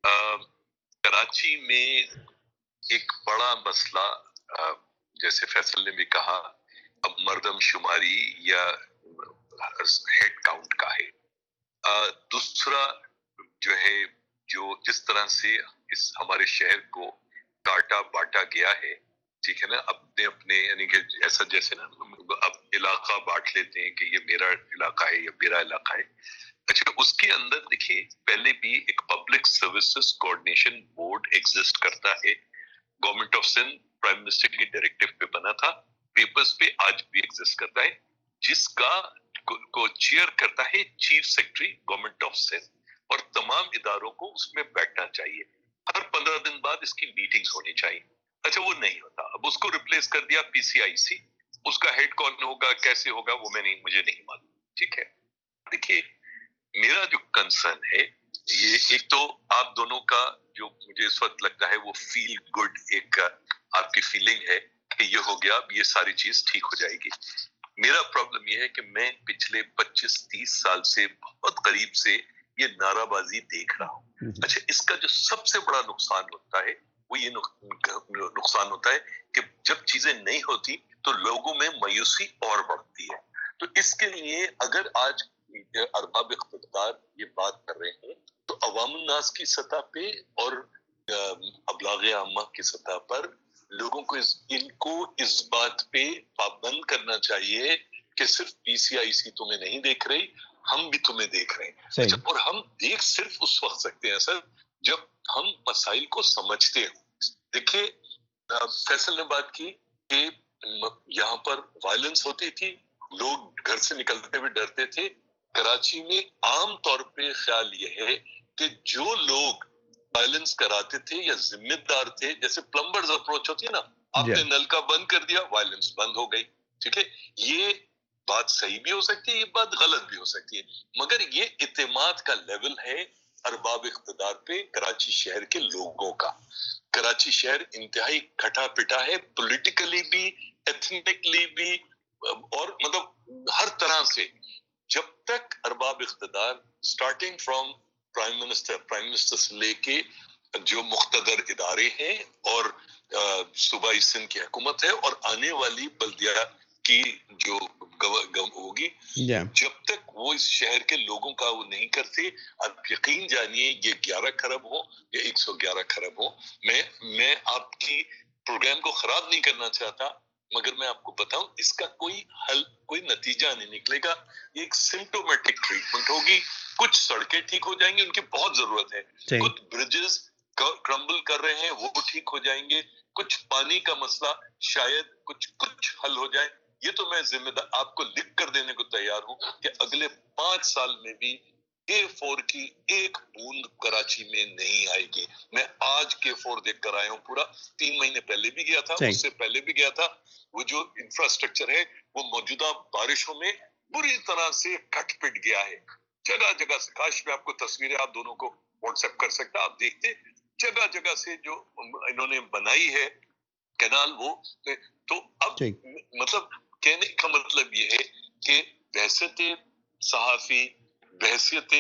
کراچی میں ایک بڑا مسئلہ جیسے فیصل نے بھی کہا اب مردم شماری یا ہیڈ کاؤنٹ کا ہے. دوسرا جو ہے جو جس طرح سے اس ہمارے شہر کو کاٹا بانٹا گیا ہے، ٹھیک ہے نا، اپنے اپنے یعنی کہ ایسا جیسے نا اب علاقہ بانٹ لیتے ہیں کہ یہ میرا علاقہ ہے یا میرا علاقہ ہے. اچھا اس کے اندر دیکھیے پہلے بھی ایک public services coordination board exist کرتا ہے، government of Sindh prime minister کی ڈائریکٹو پہ بنا تھا، پیپرز پہ آج بھی ایگزسٹ کرتا ہے، جس کا کو چیئر کرتا ہے chief secretary government of Sindh, اور تمام اداروں کو اس میں بیٹھنا چاہیے، ہر پندرہ دن بعد اس کی میٹنگز ہونی چاہیے. اچھا وہ نہیں ہوتا، اب اس کو ریپلیس کر دیا پی سی آئی سی، اس کا ہیڈ کون ہوگا کیسے ہوگا وہ میں نہیں مجھے نہیں معلوم. ٹھیک ہے، دیکھیے میرا جو کنسرن ہے یہ ایک تو آپ دونوں کا جو مجھے اس وقت لگتا ہے وہ فیل گڈ ایک آپ کی فیلنگ ہے کہ یہ ہو گیا یہ ساری چیز ٹھیک ہو جائے گی. میرا پرابلم یہ ہے کہ میں پچھلے پچیس تیس سال سے بہت قریب سے یہ نعرہ بازی دیکھ رہا ہوں. اچھا اس کا جو سب سے بڑا نقصان ہوتا ہے وہ یہ نقصان ہوتا ہے کہ جب چیزیں نہیں ہوتی تو لوگوں میں مایوسی اور بڑھتی ہے. تو اس کے لیے اگر آج ارباب اقتدار یہ بات کر رہے ہیں تو عوام الناس کی سطح پہ اور ابلاغ عامہ کی سطح پر لوگوں کو اس ان کو اس بات پہ پابند کرنا چاہیے کہ صرف پی سی آئی سی تمہیں نہیں دیکھ رہی، ہم بھی تمہیں دیکھ رہے ہیں. اچھا اور ہم دیکھ صرف اس وقت سکتے ہیں سر جب ہم مسائل کو سمجھتے ہوں. دیکھیے فیصل نے بات کی کہ یہاں پر وائلنس ہوتی تھی، لوگ گھر سے نکلتے ہوئے ڈرتے تھے. کراچی میں عام طور پہ خیال یہ ہے کہ جو لوگ وائلنس کراتے تھے یا ذمہ دار تھے، جیسے پلمبرز اپروچ ہوتی ہے نا، آپ نے نل کا بند کر دیا وائلنس بند ہو گئی. ٹھیک ہے، یہ بات صحیح بھی ہو سکتی ہے، یہ بات غلط بھی ہو سکتی ہے، مگر یہ اعتماد کا لیول ہے ارباب اقتدار پہ کراچی شہر کے لوگوں کا. کراچی شہر انتہائی کھٹا پٹا ہے، پولیٹیکلی بھی، ایتھنکلی بھی، اور مطلب ہر طرح سے. جب تک ارباب اقتدار starting from prime minister prime minister سے لے کے جو مقتدر ادارے ہیں اور صوبائی سندھ کی حکومت ہے اور آنے والی بلدیہ کی جو ہوگی، جب تک وہ اس شہر کے لوگوں کا وہ نہیں کرتے، آپ یقین جانیے یہ گیارہ کھرب ہو یا ایک سو گیارہ کھرب ہو. میں میں آپ کی پروگرام کو خراب نہیں کرنا چاہتا، مگر میں آپ کو بتاؤں اس کا کوئی حل کوئی نتیجہ نہیں نکلے گا. یہ ایک سمپٹومیٹک ٹریٹمنٹ ہوگی. کچھ سڑکیں ٹھیک ہو جائیں گی، ان کی بہت ضرورت ہے. کچھ برجز کرمبل کر رہے ہیں وہ ٹھیک ہو جائیں گے. کچھ پانی کا مسئلہ شاید کچھ کچھ حل ہو جائے. یہ تو میں ذمہ دار آپ کو لکھ کر دینے کو تیار ہوں کہ اگلے پانچ سال میں بھی کے فور کی ایک بوند کراچی میں نہیں آئے گی. میں آج کے فور دیکھ کر آیا ہوں پورا، تین مہینے پہلے بھی گیا تھا، اس سے پہلے بھی گیا تھا. وہ جو انفراسٹرکچر ہے وہ موجودہ بارشوں میں بری طرح سے کٹ پٹ گیا ہے. جگہ جگہ سے، کاش میں آپ کو تصویریں آپ دونوں کو واٹس ایپ کر سکتا، آپ دیکھتے جگہ جگہ سے جو انہوں نے بنائی ہے کینال. وہ تو اب مطلب کہنے کا مطلب یہ ہے کہ بحثیت صحافی، بحثیت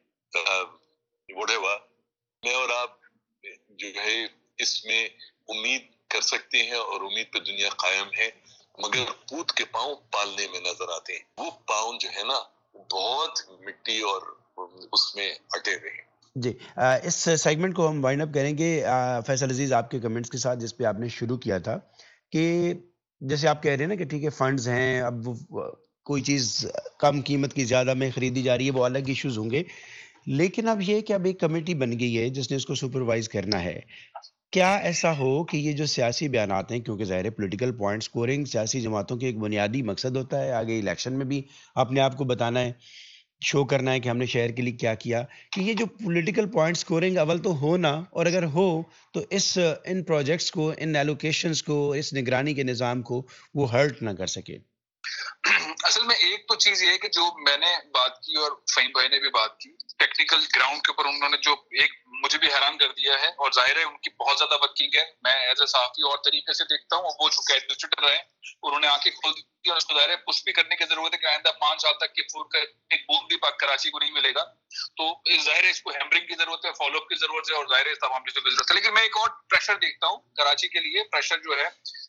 وڈیوا، میں اور آپ جو ہے اس میں امید کر سکتے ہیں اور امید پہ دنیا قائم ہے، مگر پوت کے پاؤں پالنے میں نظر آتے ہیں. وہ پاؤں جو ہے نا بہت مٹی اور اس میں اٹے ہوئے ہیں. جی اس سیگمنٹ کو ہم وائنڈ اپ کریں گے فیصل عزیز آپ کے کمنٹس کے ساتھ، جس پہ آپ نے شروع کیا تھا کہ جیسے آپ کہہ رہے ہیں نا کہ ٹھیک ہے فنڈز ہیں، اب کوئی چیز کم قیمت کی زیادہ میں خریدی جا رہی ہے، وہ الگ ایشوز ہوں گے، لیکن اب یہ کہ اب ایک کمیٹی بن گئی ہے جس نے اس کو سپروائز کرنا ہے. کیا ایسا ہو کہ یہ جو سیاسی بیانات ہیں، کیونکہ ظاہر ہے پولیٹیکل پوائنٹ سکورنگ سیاسی جماعتوں کے ایک بنیادی مقصد ہوتا ہے، آگے الیکشن میں بھی اپنے آپ کو بتانا ہے، شو کرنا ہے کہ ہم نے شہر کے لیے کیا کیا، کہ یہ جو پولیٹیکل پوائنٹ سکورنگ اول تو ہو نا، اور اگر ہو تو اس ان پروجیکٹس کو، ان ایلوکیشنز کو، اس نگرانی کے نظام کو وہ ہرٹ نہ کر سکے. اصل میں ایک تو چیز یہ ہے کہ جو میں نے بات کی اور فہیم بھائی نے بھی بات کی، ٹیکنیکل گراؤنڈ کے اوپر انہوں نے جو ایک مجھے بھی حیران کر دیا ہے، اور ظاہر ہے ان کی بہت زیادہ ورکنگ ہے، میں ایز اے صحافی اور طریقے سے دیکھتا ہوں. وہ چونکہ ایڈمنسٹریٹر رہے، انہوں نے آنکھیں کھول دی اور اس کو ظاہر ہے پش بھی کرنے کی ضرورت ہے کہ آئندہ پانچ سال تک کے فور کا ایک بوند بھی پاک کراچی کو نہیں ملے گا. تو ظاہر ہے اس کو ہیمرنگ کی ضرورت ہے، فالو اپ کی ضرورت ہے، اور ظاہر ہے تمام چیزوں کی ضرورت ہے. لیکن میں ایک اور پریشر دیکھتا ہوں کراچی کے لیے. پریشر جو ہے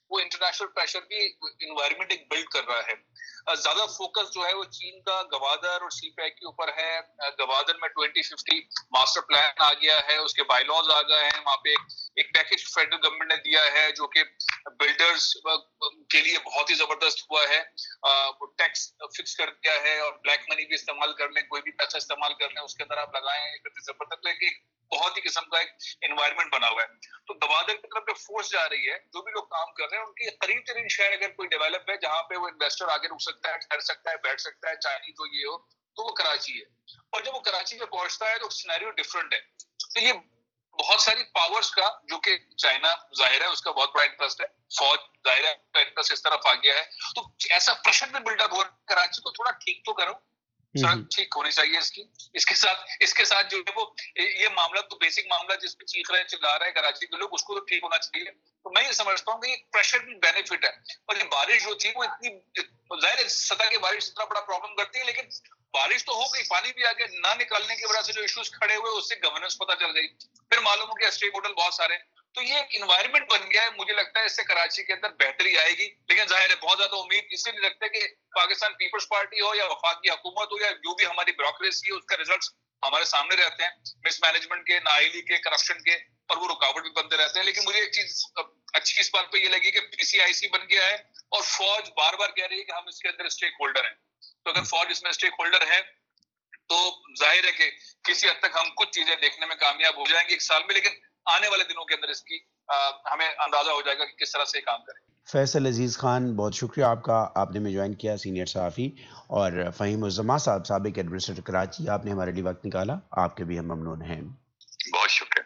وہ انٹرنیشنل پریشر بھی انوائرمنٹ ایک بلڈ کر رہا ہے. زیادہ فوکس جو ہے وہ چین کا گوادر اور سی پیک کے اوپر ہے. گوادر میں ٹوئنٹی ففٹی ماسٹر پلان آ گیا ہے, اس کے بائی لاز آ گئے ہیں, وہاں پہ ایک پیکج فیڈرل گورنمنٹ نے دیا ہے جو کہ بلڈرز کے لیے بہت ہی زبردست ہوا ہے. ٹیکس فکس کر دیا ہے اور بلیک منی بھی استعمال کر لیں, کوئی بھی پیسہ استعمال کر لیں اس کے اندر آپ لگائیں, زبردست ایک بہت ہی قسم کا ایک انوائرمنٹ بنا ہوا ہے. تو گوادر کی طرف فورس جا رہی ہے, جو بھی لوگ کام کر رہے ہیں ان کی قریب ترین شہر اگر کوئی ڈیولپ ہے جہاں پہ وہ انویسٹر آگے رک سکتا ہے, ٹھہر سکتا ہے, بیٹھ سکتا ہے, چائنیز ہو یہ ہو, تو وہ کراچی ہے. اور جب وہ کراچی میں پہنچتا ہے تو سینیریو ڈفرنٹ ہے. تو یہ بہت ساری پاورز کا, جو کہ چائنا ظاہر ہے اس کا بہت بڑا انٹرسٹ ہے, فوج ظاہر ہے کا انٹرسٹ اس طرف آ گیا ہے, تو ایسا پریشر بھی بلڈ اپ ہو رہا ہے. کراچی کو تھوڑا ٹھیک تو کرو, سڑک ٹھیک ہونی چاہیے اس کی. اس کے ساتھ اس کے ساتھ جو ہے وہ یہ معاملہ تو بیسک معاملہ جس پہ چیخ رہے چلا رہے ہیں کراچی کے لوگ, اس کو تو ٹھیک ہونا چاہیے. تو میں یہ سمجھتا ہوں کہ یہ پریشر بھی بینیفٹ ہے. اور یہ بارش جو تھی وہ اتنی ظاہر سطح کی بارش اتنا بڑا پرابلم کرتی ہے, لیکن بارش تو ہو گئی, پانی بھی آگے نہ نکالنے کی وجہ سے جو ایشوز کھڑے ہوئے اس سے گورننس پتہ چل گئی, پھر معلوم ہو گیا اسٹیک ہولڈر بہت سارے. تو یہ ایک انوائرمنٹ بن گیا ہے. مجھے لگتا ہے اس سے کراچی کے اندر بہتری آئے گی, لیکن ظاہر ہے بہت زیادہ امید اس لیے نہیں رکھتے کہ پاکستان پیپلز پارٹی ہو یا وفاقی حکومت ہو یا جو بھی ہماری بیوروکریسی ہے اس کا ریزلٹس ہمارے سامنے رہتے ہیں, مس مینجمنٹ کے, نااہلی کے, کرپشن کے, اور وہ رکاوٹ بھی بنتے رہتے ہیں. لیکن مجھے ایک چیز اچھی اس بات پہ یہ لگی کہ پی سی آئی سی بن گیا ہے اور فوج بار بار کہہ رہی ہے کہ ہم اس کے اندر اسٹیک ہولڈر ہیں. تو اگر فوج اس میں اسٹیک ہولڈر ہے تو ظاہر ہے کہ کسی حد تک ہم کچھ چیزیں دیکھنے میں کامیاب ہو جائیں گے ایک سال میں, لیکن آنے والے دنوں کے اندر اس کی ہمیں اندازہ ہو جائے گا کہ کس طرح سے کام کریں. فیصل عزیز خان, بہت شکریہ آپ کا, آپ نے میں جوائن کیا, سینئر صحافی. اور فہیم الزما صاحب, سابق ایڈمنسٹریٹر کراچی, آپ نے ہمارے لیے وقت نکالا, آپ کے بھی ہم ممنون ہیں. بہت شکریہ.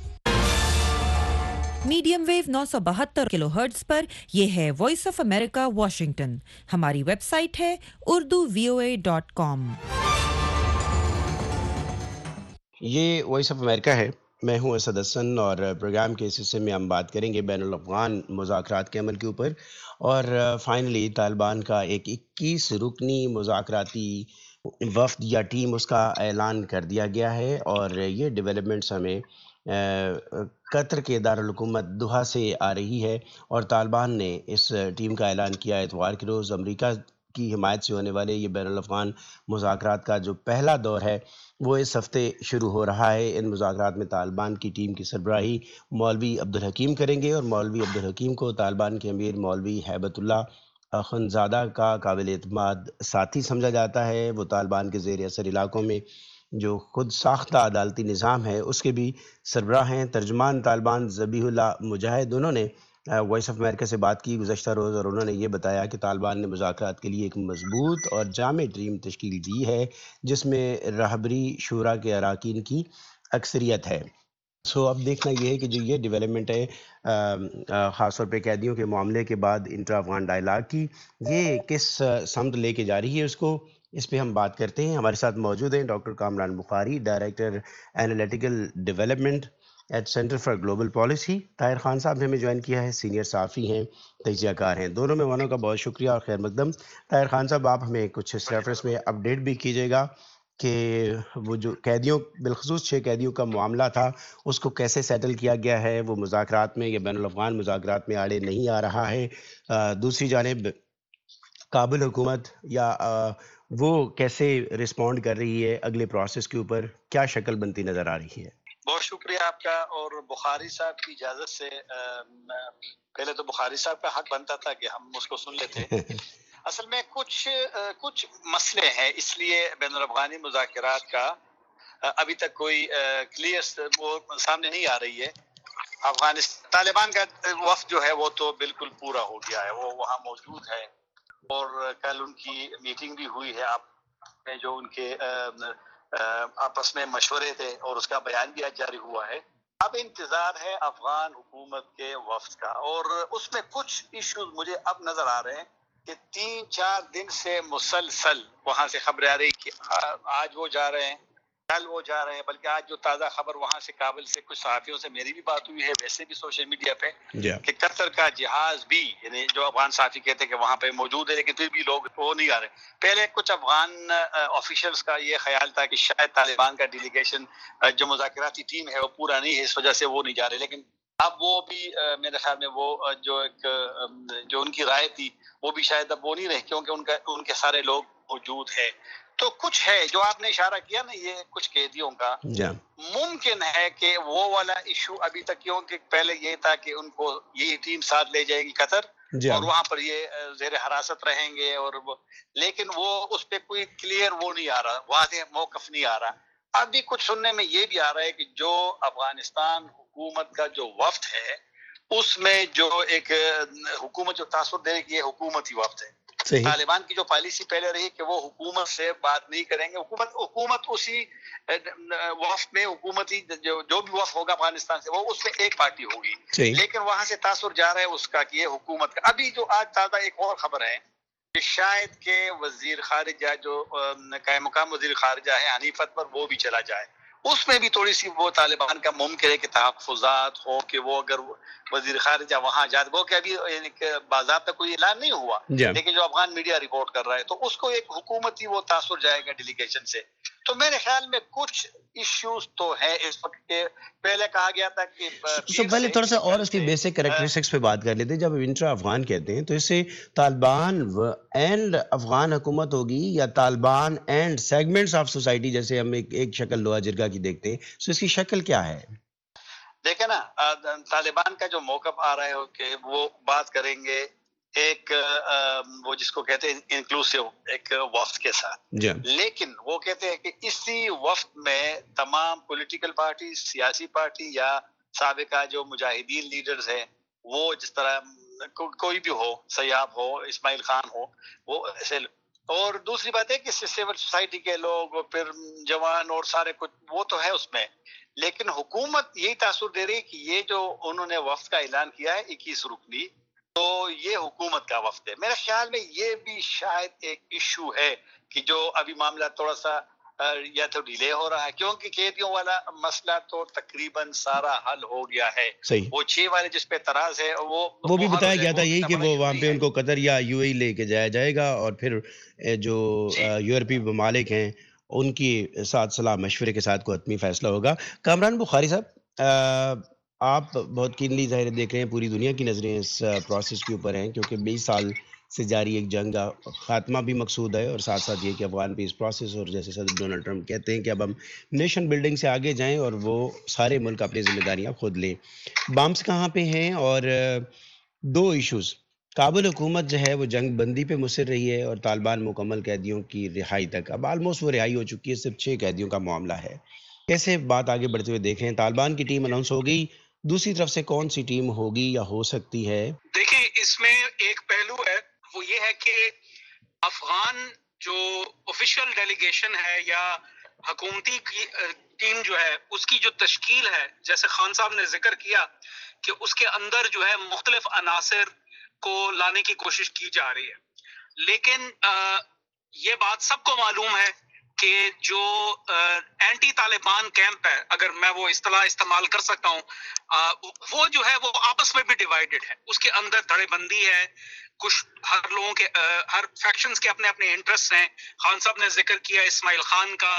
میڈیم ویو نو سو بہتر کلو ہرٹز پر یہ ہے وائس آف امریکہ واشنگٹن. ہماری ویب سائٹ ہے اردو وی او اے ڈاٹ کام. یہ وائس آف امریکہ ہے, میں ہوں اسد حسن, اور پروگرام کے اس حصے میں ہم بات کریں گے بین الافغان مذاکرات کے عمل کے اوپر. اور فائنلی طالبان کا ایک اکیس رکنی مذاکراتی وفد یا ٹیم, اس کا اعلان کر دیا گیا ہے. اور یہ ڈیولپمنٹس ہمیں قطر کے دارالحکومت دوحہ سے آ رہی ہے, اور طالبان نے اس ٹیم کا اعلان کیا اتوار کے روز. امریکہ کی حمایت سے ہونے والے یہ بین الافغان مذاکرات کا جو پہلا دور ہے وہ اس ہفتے شروع ہو رہا ہے. ان مذاکرات میں طالبان کی ٹیم کی سربراہی مولوی عبدالحکیم کریں گے, اور مولوی عبدالحکیم کو طالبان کے امیر مولوی ہیبت اللہ اخندزادہ کا قابل اعتماد ساتھی سمجھا جاتا ہے. وہ طالبان کے زیر اثر علاقوں میں جو خود ساختہ عدالتی نظام ہے اس کے بھی سربراہ ہیں. ترجمان طالبان ذبیح اللہ مجاہد, انہوں نے وائس آف امریکہ سے بات کی گزشتہ روز, اور انہوں نے یہ بتایا کہ طالبان نے مذاکرات کے لیے ایک مضبوط اور جامع ٹیم تشکیل دی ہے جس میں رہبری شورا کے اراکین کی اکثریت ہے. سو اب دیکھنا یہ ہے کہ جو یہ ڈیولپمنٹ ہے خاص طور پہ قیدیوں کے معاملے کے بعد انٹرا افغان ڈائلاگ کی, یہ کس سمت لے کے جا رہی ہے اس کو, اس پہ ہم بات کرتے ہیں. ہمارے ساتھ موجود ہیں doctor Kamran Bukhari, director analytical development at centre for global policy. Tahir Khan صاحب نے ہمیں جوائن کیا ہے, سینئر صحافی ہیں, تجزیہ کار ہیں. دونوں مہمانوں کا بہت شکریہ اور خیر مقدم. طاہر خان صاحب, آپ ہمیں کچھ اس ریفرنس میں اپڈیٹ بھی کیجیے گا کہ وہ جو قیدیوں, بالخصوص چھ قیدیوں کا معاملہ تھا, اس کو کیسے سیٹل کیا گیا ہے, وہ مذاکرات میں یا بین الافغان مذاکرات میں آڑے نہیں آ رہا ہے. دوسری جانب کابل حکومت یا وہ کیسے رسپونڈ کر رہی ہے اگلے پروسیس کے اوپر, کیا شکل بنتی نظر آ رہی ہے؟ بہت شکریہ آپ کا. اور بخاری صاحب کی اجازت سے پہلے تو بخاری صاحب کا حق بنتا تھا کہ ہم اس کو سن لیتے. اصل میں کچھ کچھ مسئلے ہیں, اس لیے بین الافغانی مذاکرات کا ابھی تک کوئی کلیئر وہ سامنے نہیں آ رہی ہے. افغانستان طالبان کا وفد جو ہے وہ تو بالکل پورا ہو گیا ہے, وہ وہاں موجود ہے, اور کل ان کی میٹنگ بھی ہوئی ہے. آپ جو ان کے آپس میں مشورے تھے اور اس کا بیان بھی آج جاری ہوا ہے. اب انتظار ہے افغان حکومت کے وفد کا, اور اس میں کچھ ایشوز مجھے اب نظر آ رہے ہیں کہ تین چار دن سے مسلسل وہاں سے خبریں آ رہی کہ آج وہ جا رہے ہیں, کل وہ جا رہے ہیں. بلکہ آج جو تازہ خبر وہاں سے کابل سے کچھ صحافیوں سے میری بھی بات ہوئی ہے, ویسے بھی سوشل میڈیا پہ, کہ قطر کا جہاز بھی, یعنی جو افغان صحافی کہتے ہیں کہ وہاں پہ موجود ہے لیکن پھر بھی لوگ وہ نہیں آ رہے. پہلے کچھ افغان آفیشلز کا یہ خیال تھا کہ شاید طالبان کا ڈیلیگیشن جو مذاکراتی ٹیم ہے وہ پورا نہیں ہے, اس وجہ سے وہ نہیں جا رہے. لیکن اب وہ بھی میرے خیال میں وہ جو ایک جو ان کی رائے تھی وہ بھی شاید اب وہ نہیں رہے کیونکہ ان کا ان کے سارے لوگ موجود ہیں. تو کچھ ہے جو آپ نے اشارہ کیا نا یہ کچھ قیدیوں کا ممکن ہے کہ وہ والا ایشو ابھی تک کیونکہ پہلے یہ تھا کہ ان کو یہی ٹیم ساتھ لے جائے گی قطر اور وہاں پر یہ زیر حراست رہیں گے اور وہ, لیکن وہ اس پہ کوئی کلیئر وہ نہیں آ رہا, واضح موقف نہیں آ رہا. ابھی کچھ سننے میں یہ بھی آ رہا ہے کہ جو افغانستان حکومت کا جو وفد ہے اس میں جو ایک حکومت جو تاثر دے گی یہ حکومتی وفد ہے. طالبان کی جو پالیسی پہلے رہی کہ وہ حکومت سے بات نہیں کریں گے, حکومت حکومت اسی وفد میں حکومتی جو جو بھی وفد ہوگا افغانستان سے وہ اس میں ایک پارٹی ہوگی, لیکن وہاں سے تاثر جا رہا ہے اس کا کہ یہ حکومت کا. ابھی جو آج تازہ ایک اور خبر ہے کہ شاید کہ وزیر خارجہ جو قائم مقام وزیر خارجہ ہے حنیف اتمر وہ بھی چلا جائے. اس میں بھی تھوڑی سی وہ طالبان کا ممکن ہے کہ تحفظات ہو کہ وہ اگر وزیر خارجہ وہاں جاتے, وہ کہ ابھی باضابطہ کوئی اعلان نہیں ہوا لیکن جو افغان میڈیا رپورٹ کر رہا ہے تو اس کو ایک حکومتی وہ تاثر جائے گا ڈیلیگیشن سے. تو میرے خیال میں کچھ ایشوز تو ہے اس وقت کے. پہلے کہا گیا تھا کہ سو پہلے تھوڑا سا اور اس کی بیسک کریکٹرسٹکس پہ بات کر لیتے ہیں. جب انٹرا افغان کہتے ہیں تو اس سے طالبان اینڈ افغان حکومت ہوگی یا Taliban and segments of society, جیسے ہم ایک ایک شکل لوا جرگہ کی دیکھتے ہیں, سو اس کی شکل کیا ہے؟ دیکھیں نا طالبان کا جو موقف آ رہا ہے کہ وہ بات کریں گے ایک وہ جس کو کہتے ہیں انکلوسیو ایک وفد کے ساتھ, لیکن وہ کہتے ہیں کہ اسی وفد میں تمام پولیٹیکل پارٹی, سیاسی پارٹی یا سابقہ جو مجاہدین لیڈرز ہیں وہ جس طرح کوئی بھی ہو, سیاب ہو, اسماعیل خان ہو, وہ ایسے. اور دوسری بات ہے کہ سول سوسائٹی کے لوگ پھر جوان اور سارے کچھ وہ تو ہے اس میں, لیکن حکومت یہی تاثر دے رہی ہے کہ یہ جو انہوں نے وفد کا اعلان کیا ہے اکیس رکنی, تو یہ حکومت کا وفد ہے. میرے خیال میں یہ بھی شاید ایک ایشو ہے کہ جو ابھی معاملہ تھوڑا سا یا تو ڈیلے ہو رہا ہے کیونکہ قیدیوں والا مسئلہ تو تقریباً سارا حل ہو گیا ہے. وہ چھ والے جس پہ اعتراض ہے وہ وہ بھی بتایا گیا تھا یہی کہ وہ وہاں پہ ان کو قطر یا یو اے لے کے جایا جائے گا اور پھر جو یورپی ممالک ہیں ان کی ساتھ صلاح مشورے کے ساتھ کوئی حتمی فیصلہ ہوگا. کامران بخاری صاحب, آپ بہت کینلی ظاہر دیکھ رہے ہیں, پوری دنیا کی نظریں اس پروسیس کے اوپر ہیں کیونکہ بیس سال سے جاری ایک جنگ کا خاتمہ بھی مقصود ہے اور ساتھ ساتھ یہ کہ افغان پیس پروسیس, اور جیسے صدر ڈونلڈ ٹرمپ کہتے ہیں کہ اب ہم نیشن بلڈنگ سے آگے جائیں اور وہ سارے ملک اپنی ذمہ داریاں خود لیں. بامس کہاں پہ ہیں؟ اور دو ایشوز, کابل حکومت جو ہے وہ جنگ بندی پہ مصر رہی ہے اور طالبان مکمل قیدیوں کی رہائی تک, اب آلموسٹ وہ رہائی ہو چکی ہے, صرف چھ قیدیوں کا معاملہ ہے. کیسے بات آگے بڑھتے ہوئے دیکھیں؟ طالبان کی ٹیم اناؤنس ہو گئی, دوسری طرف سے کون سی ٹیم ہوگی یا ہو سکتی ہے؟ دیکھیں اس میں ایک پہلو ہے, وہ یہ ہے کہ افغان جو آفیشیل ڈیلیگیشن ہے یا حکومتی کی ٹیم جو ہے اس کی جو تشکیل ہے, جیسے خان صاحب نے ذکر کیا کہ اس کے اندر جو ہے مختلف عناصر کو لانے کی کوشش کی جا رہی ہے, لیکن یہ بات سب کو معلوم ہے کہ جو اینٹی طالبان کیمپ ہے, اگر میں وہ اصطلاح استعمال کر سکتا ہوں, وہ جو ہے وہ آپس میں بھی ڈیوائیڈڈ ہے. اس کے اندر دھڑے بندی ہے, کچھ ہر لوگوں کے ہر فیکشنز کے اپنے اپنے انٹرسٹ ہیں. خان صاحب نے ذکر کیا اسماعیل خان کا,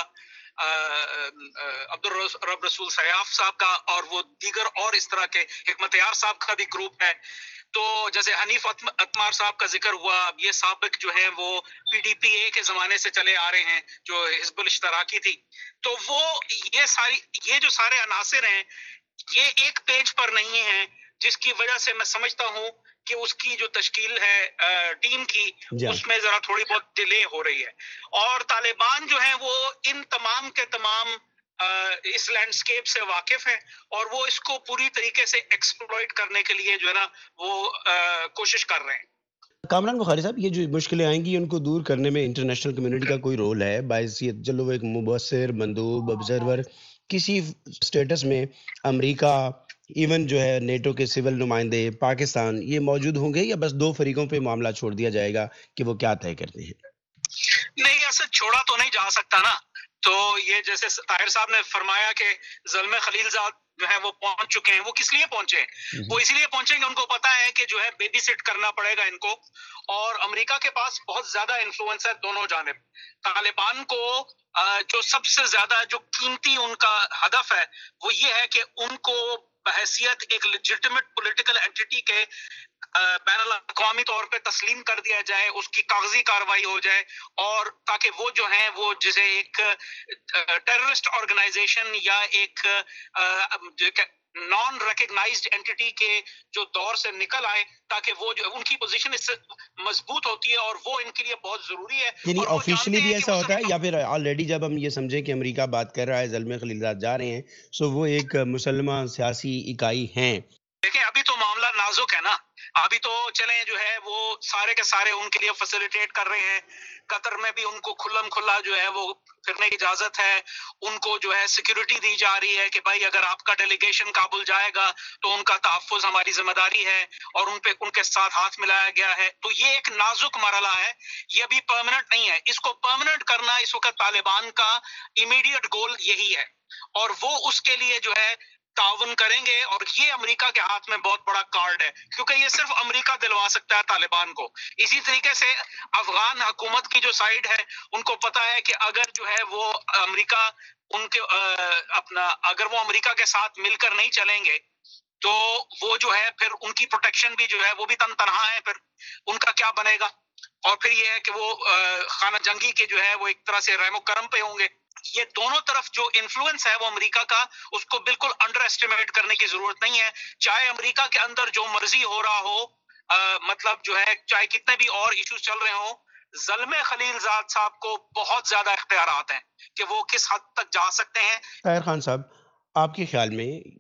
عبدالرب رسول سیاف صاحب کا, اور وہ دیگر اور اس طرح کے حکمت یار صاحب کا بھی گروپ ہے. تو جیسے حنیف اتمار صاحب کا ذکر ہوا, یہ سابق جو ہے وہ پی ڈی پی اے کے زمانے سے چلے آ رہے ہیں جو حزب الاشتراکی تھی. تو وہ یہ ساری یہ جو سارے عناصر ہیں یہ ایک پیج پر نہیں ہیں, جس کی وجہ سے میں سمجھتا ہوں کہ اس کی جو تشکیل ہے ٹیم کی اس میں ذرا تھوڑی بہت ڈیلے ہو رہی ہے. اور طالبان جو ہیں وہ ان تمام کے تمام اس لینڈسکیپ سے واقف ہیں اور وہ اس کو پوری طریقے سے ایکسپلوئٹ کرنے کے لیے جو ہے نا وہ کوشش کر رہے ہیں. کامران بخاری صاحب, یہ جو مشکلیں آئیں گی ان کو دور کرنے میں انٹرنیشنل کمیونٹی کا کوئی رول ہے؟ باعثیت چلو وہ ایک مبصر, مندوب, آبزرور کسی سٹیٹس میں امریکہ, ایون جو ہے نیٹو کے سول نمائندے, پاکستان, یہ موجود ہوں گے یا بس دو فریقوں پہ معاملہ چھوڑ دیا جائے گا کہ وہ کیا طے کرتے ہیں؟ نہیں, ایسے چھوڑا تو نہیں جا سکتا نا. تو یہ جیسے طاہر صاحب نے فرمایا کہ زلمے خلیل زاد جو ہے وہ پہنچ چکے ہیں, وہ کس لیے پہنچے ہیں؟ وہ اس لیے پہنچے کہ ان کو پتا ہے کہ جو ہے بیبی سٹ کرنا پڑے گا ان کو, اور امریکہ کے پاس بہت زیادہ انفلوئنس ہے دونوں جانب. طالبان کو جو سب سے زیادہ جو قیمتی ان کا ہدف ہے وہ یہ ہے کہ ان کو बहैसियत एक लेजिटिमेट पॉलिटिकल एंटिटी के बैन अल-अक़वामी तौर पे तस्लीम कर दिया जाए, उसकी कागजी कार्रवाई हो जाए, और ताकि वो जो है वो जिसे एक टेररिस्ट ऑर्गेनाइजेशन या एक नॉन रिकग्नाइज्ड एंटिटी के जो दौर से निकल आए, ताकि वो जो उनकी पोजीशन इससे मजबूत होती है और वो इनके लिए बहुत जरूरी है। यानी और वो ऑफिशियली जानते भी हैं कि ऐसा वो होता है सभी- या फिर ऑलरेडी जब हम ये समझें कि अमेरिका बात कर रहा है, ज़ल्मे खलीलजाद जा रहे हैं, सो वो एक मुसलमान सियासी इकाई हैं? देखिए अभी तो मामला नाजुक है ना, अभी तो चलें जो है वो सारे के सारे उनके लिए फैसिलिटेट कर रहे हैं। कतर में भी उनको खुल्लम खुल्ला जो है वो फिरने की इजाजत है, उनको जो है सिक्योरिटी दी जा रही है कि भाई अगर आपका डेलीगेशन काबुल जाएगा तो उनका तहफ़्फ़ुज़ हमारी जिम्मेदारी है, और उन पे उनके साथ हाथ मिलाया गया है। तो ये एक नाजुक मरला है, ये अभी परमानेंट नहीं है। इसको परमानेंट करना इस वक्त तालिबान का इमीडिएट गोल यही है, और वो उसके लिए जो है ताउन करेंगे, और ये अमेरिका के हाथ में बहुत बड़ा कार्ड है, क्योंकि ये सिर्फ अमेरिका दिलवा सकता है तालिबान को। इसी तरीके से अफगान हुकूमत की जो साइड है, उनको पता है कि अगर जो है वो अमेरिका उनके अपना अगर वो अमेरिका के साथ मिलकर नहीं चलेंगे तो वो जो है फिर उनकी प्रोटेक्शन भी जो है वो भी तन तनहा है, फिर उनका क्या बनेगा। और फिर ये है कि वो खाना जंगी के जो है वो एक तरह से रहमो करम पे होंगे। ये दोनों तरफ जो इन्फ्लुएंस है वो अमेरिका का, उसको बिल्कुल अंडर एस्टिमेट करने की जरूरत नहीं है। चाहे अमेरिका के अंदर जो मर्जी हो रहा हो, आ, मतलब जो है चाहे कितने भी और इश्यूज चल रहे हो, ज़ल्मे खलीलजाद साहब को बहुत ज्यादा इख्तियारात हैं कि वो किस हद तक जा सकते हैं। ताहिर खान साहब, आपके ख्याल में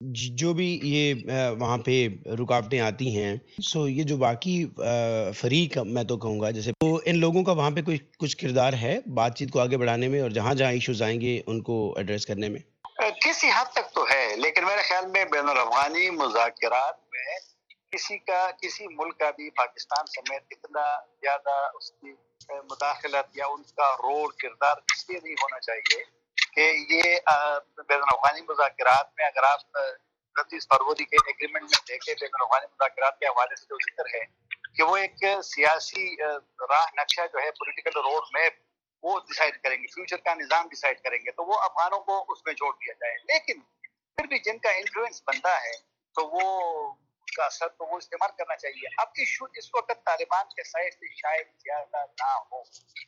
जो भी ये वहाँ पे रुकावटें आती हैं, सो ये जो बाकी फरीक मैं तो कहूँगा जैसे तो इन लोगों का वहाँ पे कोई कुछ किरदार है बातचीत को आगे बढ़ाने में, और जहाँ जहाँ इश्यूज आएंगे उनको एड्रेस करने में? किसी हद तक तो है, लेकिन मेरे ख्याल में बैन अल-अफ़गानी मुज़ाकरात में किसी का किसी मुल्क का भी पाकिस्तान समेत इतना ज्यादा उसकी मुदाखलत या उनका रोल किरदार इसलिए नहीं होना चाहिए कि ये बैन अल-अफ़गानी मुज़ाकरात में अगर आप उनतीस फरवरी के एग्रीमेंट में देखें, बैन अल-अफ़गानी मुज़ाकरात के हवाले से जो जिक्र है कि वो एक सियासी राह नक्शा जो है, पॉलिटिकल रोड मैप वो डिसाइड करेंगे, फ्यूचर का निज़ाम डिसाइड करेंगे, तो वो अफगानों को उसमें जोड़ दिया जाए। लेकिन फिर भी जिनका इन्फ्लुएंस बनता है तो वो उसका असर तो वो इस्तेमाल करना चाहिए। अब इशू इस वक्त तालिबान के साइड से शायद ज्यादा ना हो,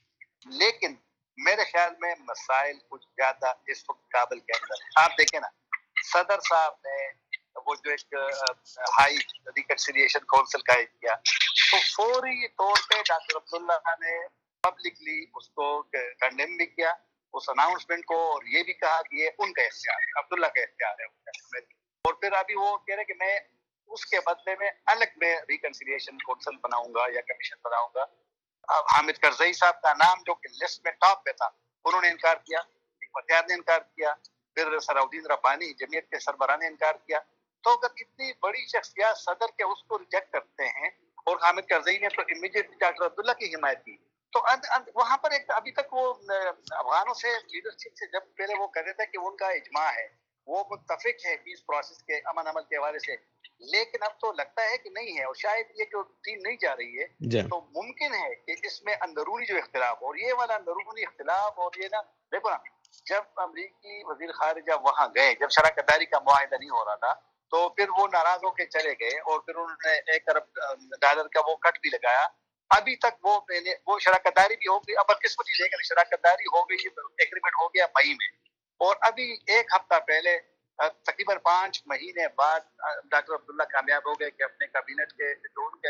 लेकिन मेरे ख्याल में मसाइल कुछ ज्यादा इस वक्त काबल के अंदर। आप देखें ना, सदर साहब ने वो जो एक हाई रिकन्सिलिएशन काउंसिल का किया, तो फौरी तौर पे डॉक्टर अब्दुल्ला ने पब्लिकली उसको कंडेम भी किया उस अनाउंसमेंट को, और ये भी कहा कि ये उनका इख्तियार है, अब्दुल्ला का इख्तियार है। और फिर अभी वो कह रहे कि मैं उसके बदले में अलग में रिकन्सिलिएशन काउंसिल बनाऊंगा या कमीशन बनाऊंगा। हामिद करजई साहब का नाम जो कि लिस्ट में टॉप पे था, उन्होंने इनकार किया, इख्तियार ने इनकार किया, फिर सलाउद्दीन रब्बानी जमीयत के सरबराह ने इनकार किया। तो अगर इतनी बड़ी शख्सियत सदर के उसको रिजेक्ट करते हैं, और हामिद करजई ने तो इमीडिएटली डॉक्टर अब्दुल्ला की हिमायत की, तो अद, अद, वहां पर एक अभी तक वो अफगानों से लीडरशिप से जब पहले वो कह रहे थे कि उनका इजमा है, वो मुत्तफिक है पीस प्रोसेस के अमन अमल के हवाले से, लेकिन अब तो लगता है कि नहीं है, और शायद ये जो टीम नहीं जा रही है तो मुमकिन है कि इसमें अंदरूनी जो इख्तिलाफ, और ये वाला अंदरूनी इख्तिलाफ, और ये ना देखो ना, जब अमरीकी वजीर खारिजा वहां गए, जब शराकतदारी का मुआहिदा नहीं हो रहा था, तो फिर वो नाराज होकर चले गए, और फिर उन्होंने एक अरब डॉलर का वो कट भी लगाया। अभी तक वो मैंने वो शराकतदारी भी हो गई, अब बदकिस्मती लेकर शराकतदारी हो गई, एग्रीमेंट हो गया मई में, और अभी एक हफ्ता पहले तकरीबन पांच महीने बाद डॉक्टर अब्दुल्ला कामयाब हो गए कि अपने कैबिनेट के जो उनके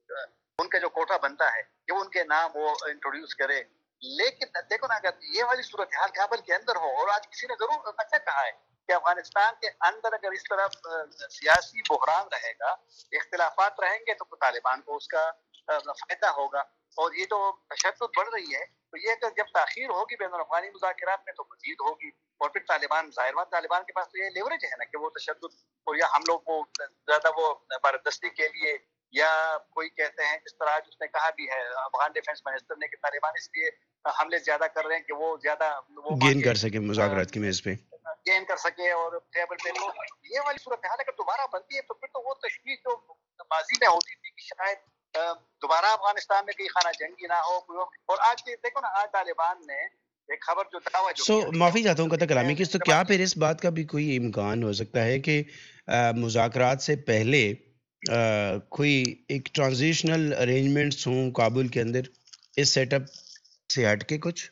उनके जो कोटा बनता है कि उनके नाम वो इंट्रोड्यूस करे। लेकिन देखो ना, अगर ये वाली सूरत हाल काबल के अंदर हो, और आज किसी ने जरूर अच्छा कहा है कि अफगानिस्तान के अंदर अगर इस तरफ सियासी बहरान रहेगा, इख्तिलाफात रहेंगे, तो तालिबान को उसका फायदा होगा, और ये जो तशद्दुद बढ़ रही है, तो ये अगर जब ताखीर होगी बैन अल-अक़वामी मुज़ाकरात में तो मज़ीद होगी, और फिर तालिबान ज़ाहिर बात तालिबान के पास तो ये लेवरेज है ना कि वो तशद्दुद और या हम लोग को ज्यादा वो बारदस्ती के लिए, या कोई कहते हैं जिस तरह उसने कहा भी है अफगान डिफेंस मिनिस्टर ने कि तालिबान इसलिए हमले ज्यादा कर रहे हैं कि वो ज्यादा वो गेन कर सके मुज़ाकरात की मेज पे, गेन कर सके और टेबल पे। तो ये वाली सूरत हाल अगर दोबारा बनती है तो फिर तो वो तशवीश जो माजी में होती थी कि शायद दोबारा अफगानिस्तान में कहीं खाना जंगी ना हो। और आज देखो ना, आज तालिबान ने एक खबर जो दावा जो सो so, माफी चाहता हूँ कतई कलामी की, तो क्या फिर इस बात का भी कोई इम्कान हो सकता है कि مذاکرات سے پہلے کوئی ایک ٹرانزیشنل ارینجمنٹس ہوں کابل کے اندر اس سیٹ اپ سے ہٹ کے کچھ؟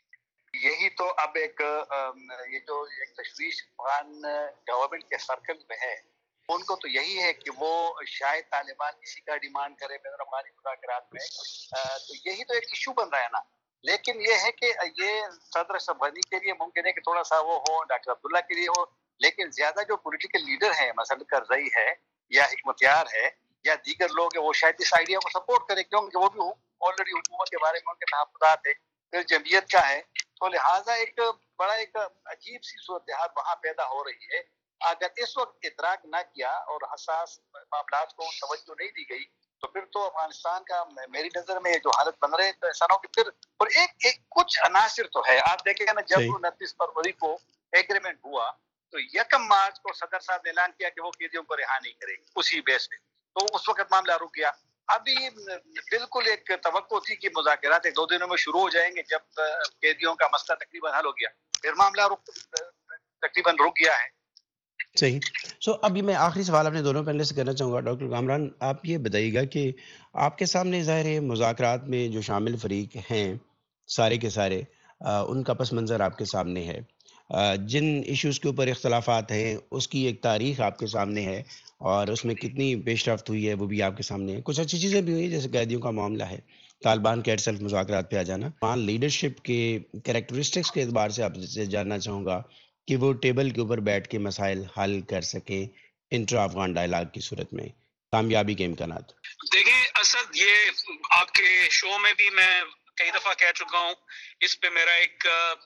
یہی تو اب ایک یہ جو ایک تشویش افغان گورنمنٹ کے سرکل میں ہے، ان کو تو یہی ہے کہ وہ شاید طالبان کسی کا ڈیمانڈ کرے بین الاقوامی مذاکرات میں، تو یہی تو ایک ایشو بن رہا ہے نا. لیکن یہ ہے کہ یہ صدر اشرف غنی کے لیے ممکن ہے کہ تھوڑا سا وہ ہو، ڈاکٹر عبداللہ کے لیے ہو، لیکن زیادہ جو پولیٹیکل لیڈر ہیں، مثلا کرزئی ہے یا حکمتیار ہے یا دیگر لوگ ہیں، وہ شاید اس آئیڈیا کو سپورٹ کرے، کیونکہ وہ بھی آلریڈی حکومت کے بارے میں ان کے تحفظات ہے، پھر جمعیت کا ہے، تو لہٰذا ایک بڑا ایک عجیب سی صورتحال وہاں پیدا ہو رہی ہے. اگر اس وقت ادراک نہ کیا اور حساس معاملات کو توجہ نہیں دی گئی تو پھر تو افغانستان کا میری نظر میں جو حالت بن رہے تو ایسا نہ ہو کہ پھر اور ایک ایک کچھ عناصر تو ہے. آپ دیکھیں گے نا، جب انتیس فروری کو ایگریمنٹ ہوا تو یکم مارچ کو صدر صاحب نے اعلان کیا کہ وہ قیدیوں کو رہا نہیں کریں گے اسی بیس پہ، تو اس وقت معاملہ رک گیا. ابھی بالکل ایک توقع تھی کہ مذاکرات ایک دو دنوں میں شروع ہو جائیں گے، جب قیدیوں کا مسئلہ تقریباً حل ہو گیا، پھر معاملہ رک تقریباً رک گیا ہے. صحیح. سو ابھی میں آخری سوال اپنے دونوں پینلسٹ سے کرنا چاہوں گا. ڈاکٹر کامران، آپ یہ بتائیے گا کہ آپ کے سامنے ظاہر ہے مذاکرات میں جو شامل فریق ہیں سارے کے سارے، ان کا پس منظر آپ کے سامنے ہے، جن ایشوز کے اوپر اختلافات ہیں اس کی ایک تاریخ آپ کے سامنے ہے، اور اس میں کتنی پیش رفت ہوئی ہے وہ بھی آپ کے سامنے ہے. کچھ اچھی چیزیں بھی ہوئی جیسے قیدیوں کا معاملہ ہے، طالبان کے سیلف مذاکرات پہ آ جانا. لیڈرشپ کے کریکٹرسٹکس کے اعتبار سے آپ سے جاننا چاہوں گا کہ وہ ٹیبل کے اوپر بیٹھ کے مسائل حل کر سکیں انٹرا افغان ڈائلاگ کی صورت میں، کامیابی کے امکانات. دیکھیں اسد، یہ آپ کے شو میں بھی میں کئی دفعہ کہہ چکا ہوں، اس پہ میرا ایک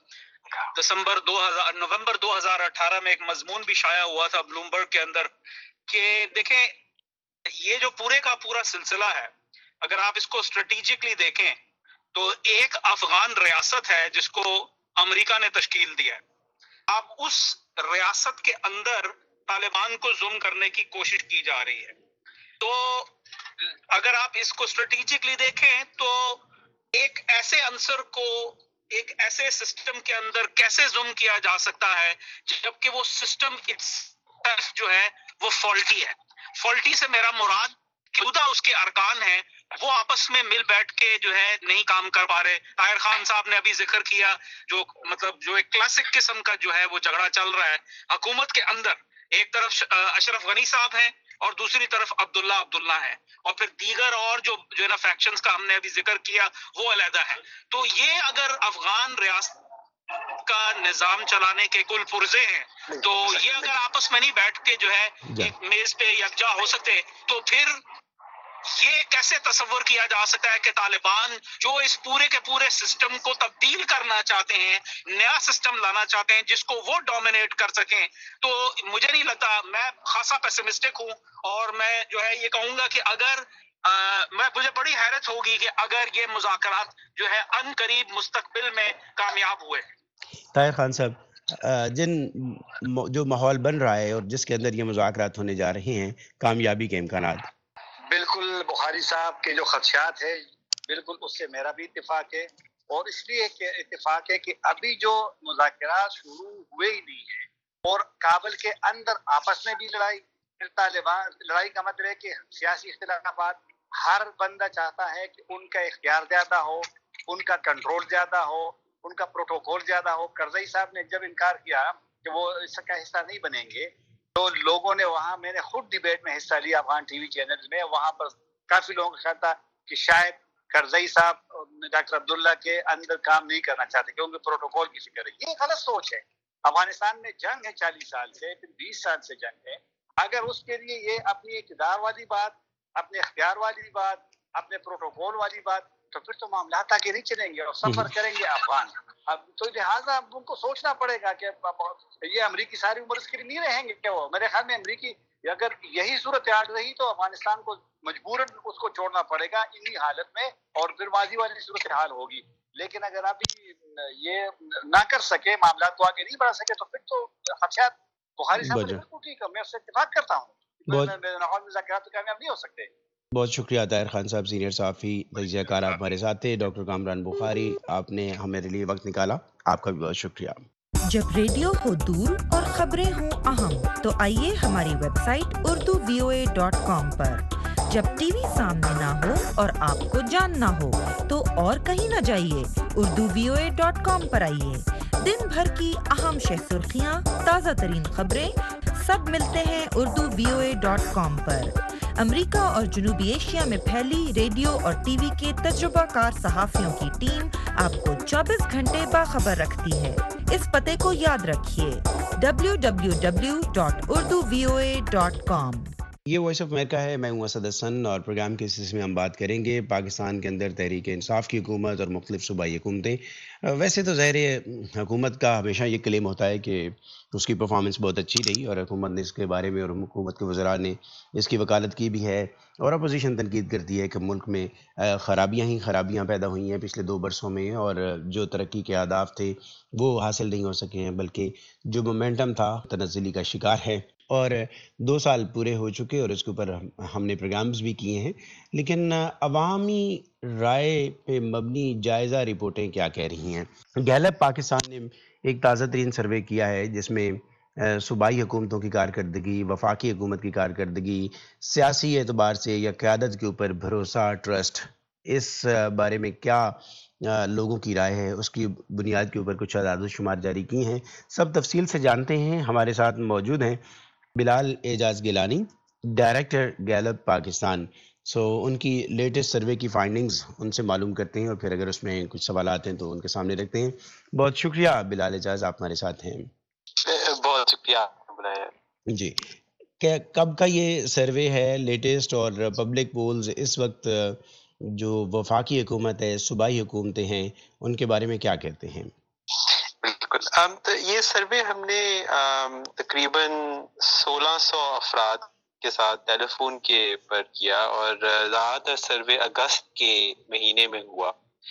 دسمبر دو ہزار نومبر دو ہزار اٹھارہ میں ایک مضمون بھی شائع ہوا تھا بلومبرگ کے اندر کہ دیکھیں یہ جو پورے کا پورا سلسلہ ہے، اگر آپ اس کو اسٹریٹجکلی دیکھیں تو ایک افغان ریاست ہے جس کو امریکہ نے تشکیل دیا ہے. اب اس ریاست کے اندر طالبان کو ظلم کرنے کی کوشش کی جا رہی ہے. تو اگر آپ اس کو اسٹریٹجکلی دیکھیں تو ایک ایسے عنصر کو ایک ایسے سسٹم کے اندر کیسے ظلم کیا جا سکتا ہے جبکہ وہ سسٹم جو ہے وہ فالٹی ہے. فالٹی سے میرا مراد خدا اس کے ارکان ہیں وہ آپس میں مل بیٹھ کے جو ہے نہیں کام کر پا رہے. طاہر خان صاحب نے ابھی ذکر کیا جو مطلب جو ایک کلاسک قسم کا جو ہے وہ جھگڑا چل رہا ہے حکومت کے اندر. ایک طرف اشرف غنی صاحب ہیں اور دوسری طرف عبداللہ عبداللہ ہیں، اور پھر دیگر اور جو جو ہے نا فیکشنز کا ہم نے ابھی ذکر کیا وہ علیحدہ ہے. تو یہ اگر افغان ریاست کا نظام چلانے کے کل پرزے ہیں تو یہ اگر آپس میں نہیں بیٹھ کے جو ہے ایک میز پہ یکجا ہو سکتے تو پھر یہ کیسے تصور کیا جا سکتا ہے کہ طالبان جو اس پورے کے پورے سسٹم کو تبدیل کرنا چاہتے ہیں، نیا سسٹم لانا چاہتے ہیں جس کو وہ ڈومینیٹ کر سکیں. تو مجھے نہیں لگتا، میں خاصا پیسمسٹک ہوں اور میں جو ہے یہ کہوں گا کہ اگر میں مجھے بڑی حیرت ہوگی کہ اگر یہ مذاکرات جو ہے ان قریب مستقبل میں کامیاب ہوئے. طاہر خان صاحب، جن جو ماحول بن رہا ہے اور جس کے اندر یہ مذاکرات ہونے جا رہے ہیں، کامیابی کے امکانات. بالکل بخاری صاحب کے جو خدشات ہے بالکل اس سے میرا بھی اتفاق ہے، اور اس لیے کہ اتفاق ہے کہ ابھی جو مذاکرات شروع ہوئے ہی نہیں ہیں اور کابل کے اندر آپس میں بھی لڑائی، پھر طالبان لڑائی کا مطلب ہے کہ سیاسی اختلافات، ہر بندہ چاہتا ہے کہ ان کا اختیار زیادہ ہو، ان کا کنٹرول زیادہ ہو، ان کا پروٹوکول زیادہ ہو. کرزئی صاحب نے جب انکار کیا کہ وہ اس کا حصہ نہیں بنیں گے تو لوگوں نے وہاں، میں نے خود ڈیبیٹ میں حصہ لیا افغان ٹی وی چینلز میں، وہاں پر کافی لوگوں کا خیال تھا کہ شاید کرزئی صاحب ڈاکٹر عبداللہ کے اندر کام نہیں کرنا چاہتے کیونکہ پروٹوکول کی فکر ہے. یہ غلط سوچ ہے. افغانستان میں جنگ ہے چالیس سال سے، پھر بیس سال سے جنگ ہے. اگر اس کے لیے یہ اپنی اقتدار والی بات، اپنے اختیار والی بات، اپنے پروٹوکول والی بات، تو پھر تو معاملات آگے نہیں چلیں گے اور سفر کریں گے افغان. اب تو لہٰذا ان کو سوچنا پڑے گا کہ یہ امریکی ساری عمر اس کے لیے نہیں رہیں گے کہ وہ، میرے خیال میں امریکی اگر یہی صورتحال رہی تو افغانستان کو مجبوراً اس کو چھوڑنا پڑے گا انہی حالت میں، اور پھر ماضی والی صورتحال ہوگی. لیکن اگر آپ یہ نہ کر سکے، معاملات کو آگے نہیں بڑھا سکے، تو پھر تو خدشات بخاری صاحب نے بالکل ٹھیک ہے، میں اس سے اتفاق کرتا ہوں. مذاکرات تو کامیاب نہیں ہو سکتے. بہت شکریہ طاہر خان صاحب، سینئر صحافی، تجزیہ کار، آپ ہمارے ساتھ تھے. ڈاکٹر کامران بخاری، آپ نے ہمارے لیے وقت نکالا، آپ کا بھی بہت شکریہ. जब रेडियो हो दूर और खबरें हों अहम, तो आइए हमारी website Urdu V O A dot com पर। जब टीवी सामने ना हो और आपको जानना हो, तो और कहीं ना जाइए, Urdu V O A dot com पर आइए। दिन भर की अहम शह सुर्खियाँ, ताज़ा तरीन खबरें, सब मिलते हैं Urdu V O A dot com पर। अमेरिका और जनूबी एशिया में फैली रेडियो और टीवी के तजुर्बाकार सहाफ़ियों की टीम आपको चौबीस घंटे बाखबर रखती है। इस पते को याद रखिए, W W W dot Urdu V O A dot com. ये वॉइस ऑफ अमेरिका है, मैं हूं असद हसन और प्रोग्राम के सिलसिले में हम बात करेंगे पाकिस्तान के अंदर तहरीक इंसाफ की हुकूमत और मुख्तलिफ सूबाई हुकूमतें। वैसे तो ज़ाहिर हुकूमत का हमेशा ये क्लेम होता है कि उसकी परफॉर्मेंस बहुत अच्छी रही और हुकूमत ने इसके बारे में और हुकूमत के वज़रा ने इसकी वकालत की भी है, और अपोजिशन तनकीद करती है कि मुल्क में ख़राबियाँ ही ख़राबियाँ पैदा हुई हैं पिछले दो बरसों में, और जो तरक्की के अहदाफ थे वो हासिल नहीं हो सके हैं, बल्कि जो मोमेंटम था तनज़्ज़ुली का शिकार है। और दो साल पूरे हो चुके और इसके ऊपर हमने प्रोग्राम्स भी किए हैं, लेकिन अवामी राय पे मबनी जायज़ा रिपोर्टें क्या कह रही हैं। गैलप पाकिस्तान ने एक ताज़ा तरीन सर्वे किया है जिसमें सूबाई हुकूमतों की कारकर्दगी, वफाकी हुकूमत की कारकर्दगी, सियासी एतबार से या क़यादत के ऊपर भरोसा, ट्रस्ट, इस बारे में क्या लोगों की राय है, उसकी बुनियाद के ऊपर कुछ अदाद शुमार जारी की हैं। सब तफसील से जानते हैं। हमारे साथ मौजूद हैं Bilal Ejaz Gilani, director Gallup Pakistan. So so, उनकी लेटेस्ट सर्वे की फाइंडिंग्स उनसे मालूम करते हैं और फिर अगर उसमें कुछ सवाल आते हैं तो उनके सामने रखते हैं। बहुत शुक्रिया बिलाल एजाज, आप हमारे साथ हैं। बहुत शुक्रिया बुलाया जी। क्या कब का ये सर्वे है लेटेस्ट, और पब्लिक पोल्स इस वक्त जो वफाकी हुकूमत है, सूबाई हुकूमतें हैं, उनके बारे में क्या कहते हैं? बिल्कुल, तो ये सर्वे हमने तकरीबन सोलह सौ अफराद के साथ टेलीफोन के पर किया और ज़्यादातर सर्वे अगस्त के महीने में हुआ।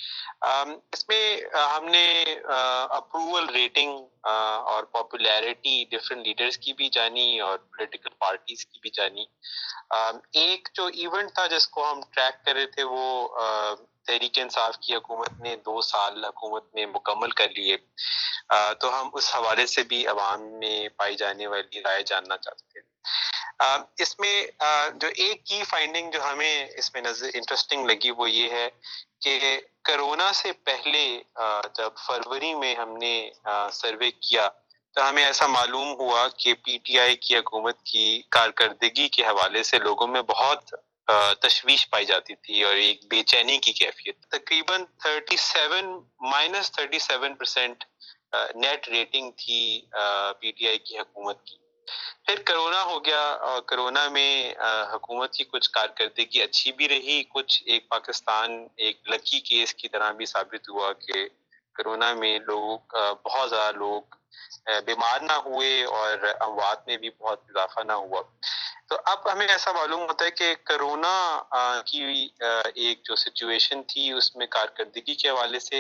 इसमें हमने अप्रूवल रेटिंग और पॉपुलैरिटी डिफरेंट लीडर्स की भी जानी और पॉलिटिकल पार्टीज की भी जानी। एक जो इवेंट था जिसको हम ट्रैक कर रहे थे वो तहरीक इंसाफ की हुकूमत ने दो साल हुकूमत में मुकम्मल कर लिए, तो हम उस हवाले से भी अवाम में पाई जाने वाली राय जानना चाहते थे। इसमें जो एक की फाइंडिंग जो हमें इसमें नजर इंटरेस्टिंग लगी वो ये है कि कोरोना से पहले जब फरवरी में हमने सर्वे किया तो हमें ऐसा मालूम हुआ कि पीटीआई की हुकूमत की कारकर्दगी के हवाले से लोगों में बहुत तशवीश पाई जाती थी और एक बेचैनी की कैफियत। तकरीबन सैंतीस minus thirty seven percent net rating थी पीटीआई की हुकूमत की। फिर कोरोना हो गया और कोरोना में हुकूमत की कुछ कारकर्दगी अच्छी भी रही, कुछ एक पाकिस्तान एक लकी केस की तरह भी साबित हुआ कि कोरोना में लोग बहुत ज़्यादा लोग बीमार ना हुए और अमवात में भी बहुत इजाफा ना हुआ। तो अब हमें ऐसा मालूम होता है कि कोरोना की एक जो सिचुएशन थी उसमें कारकर्दगी के हवाले से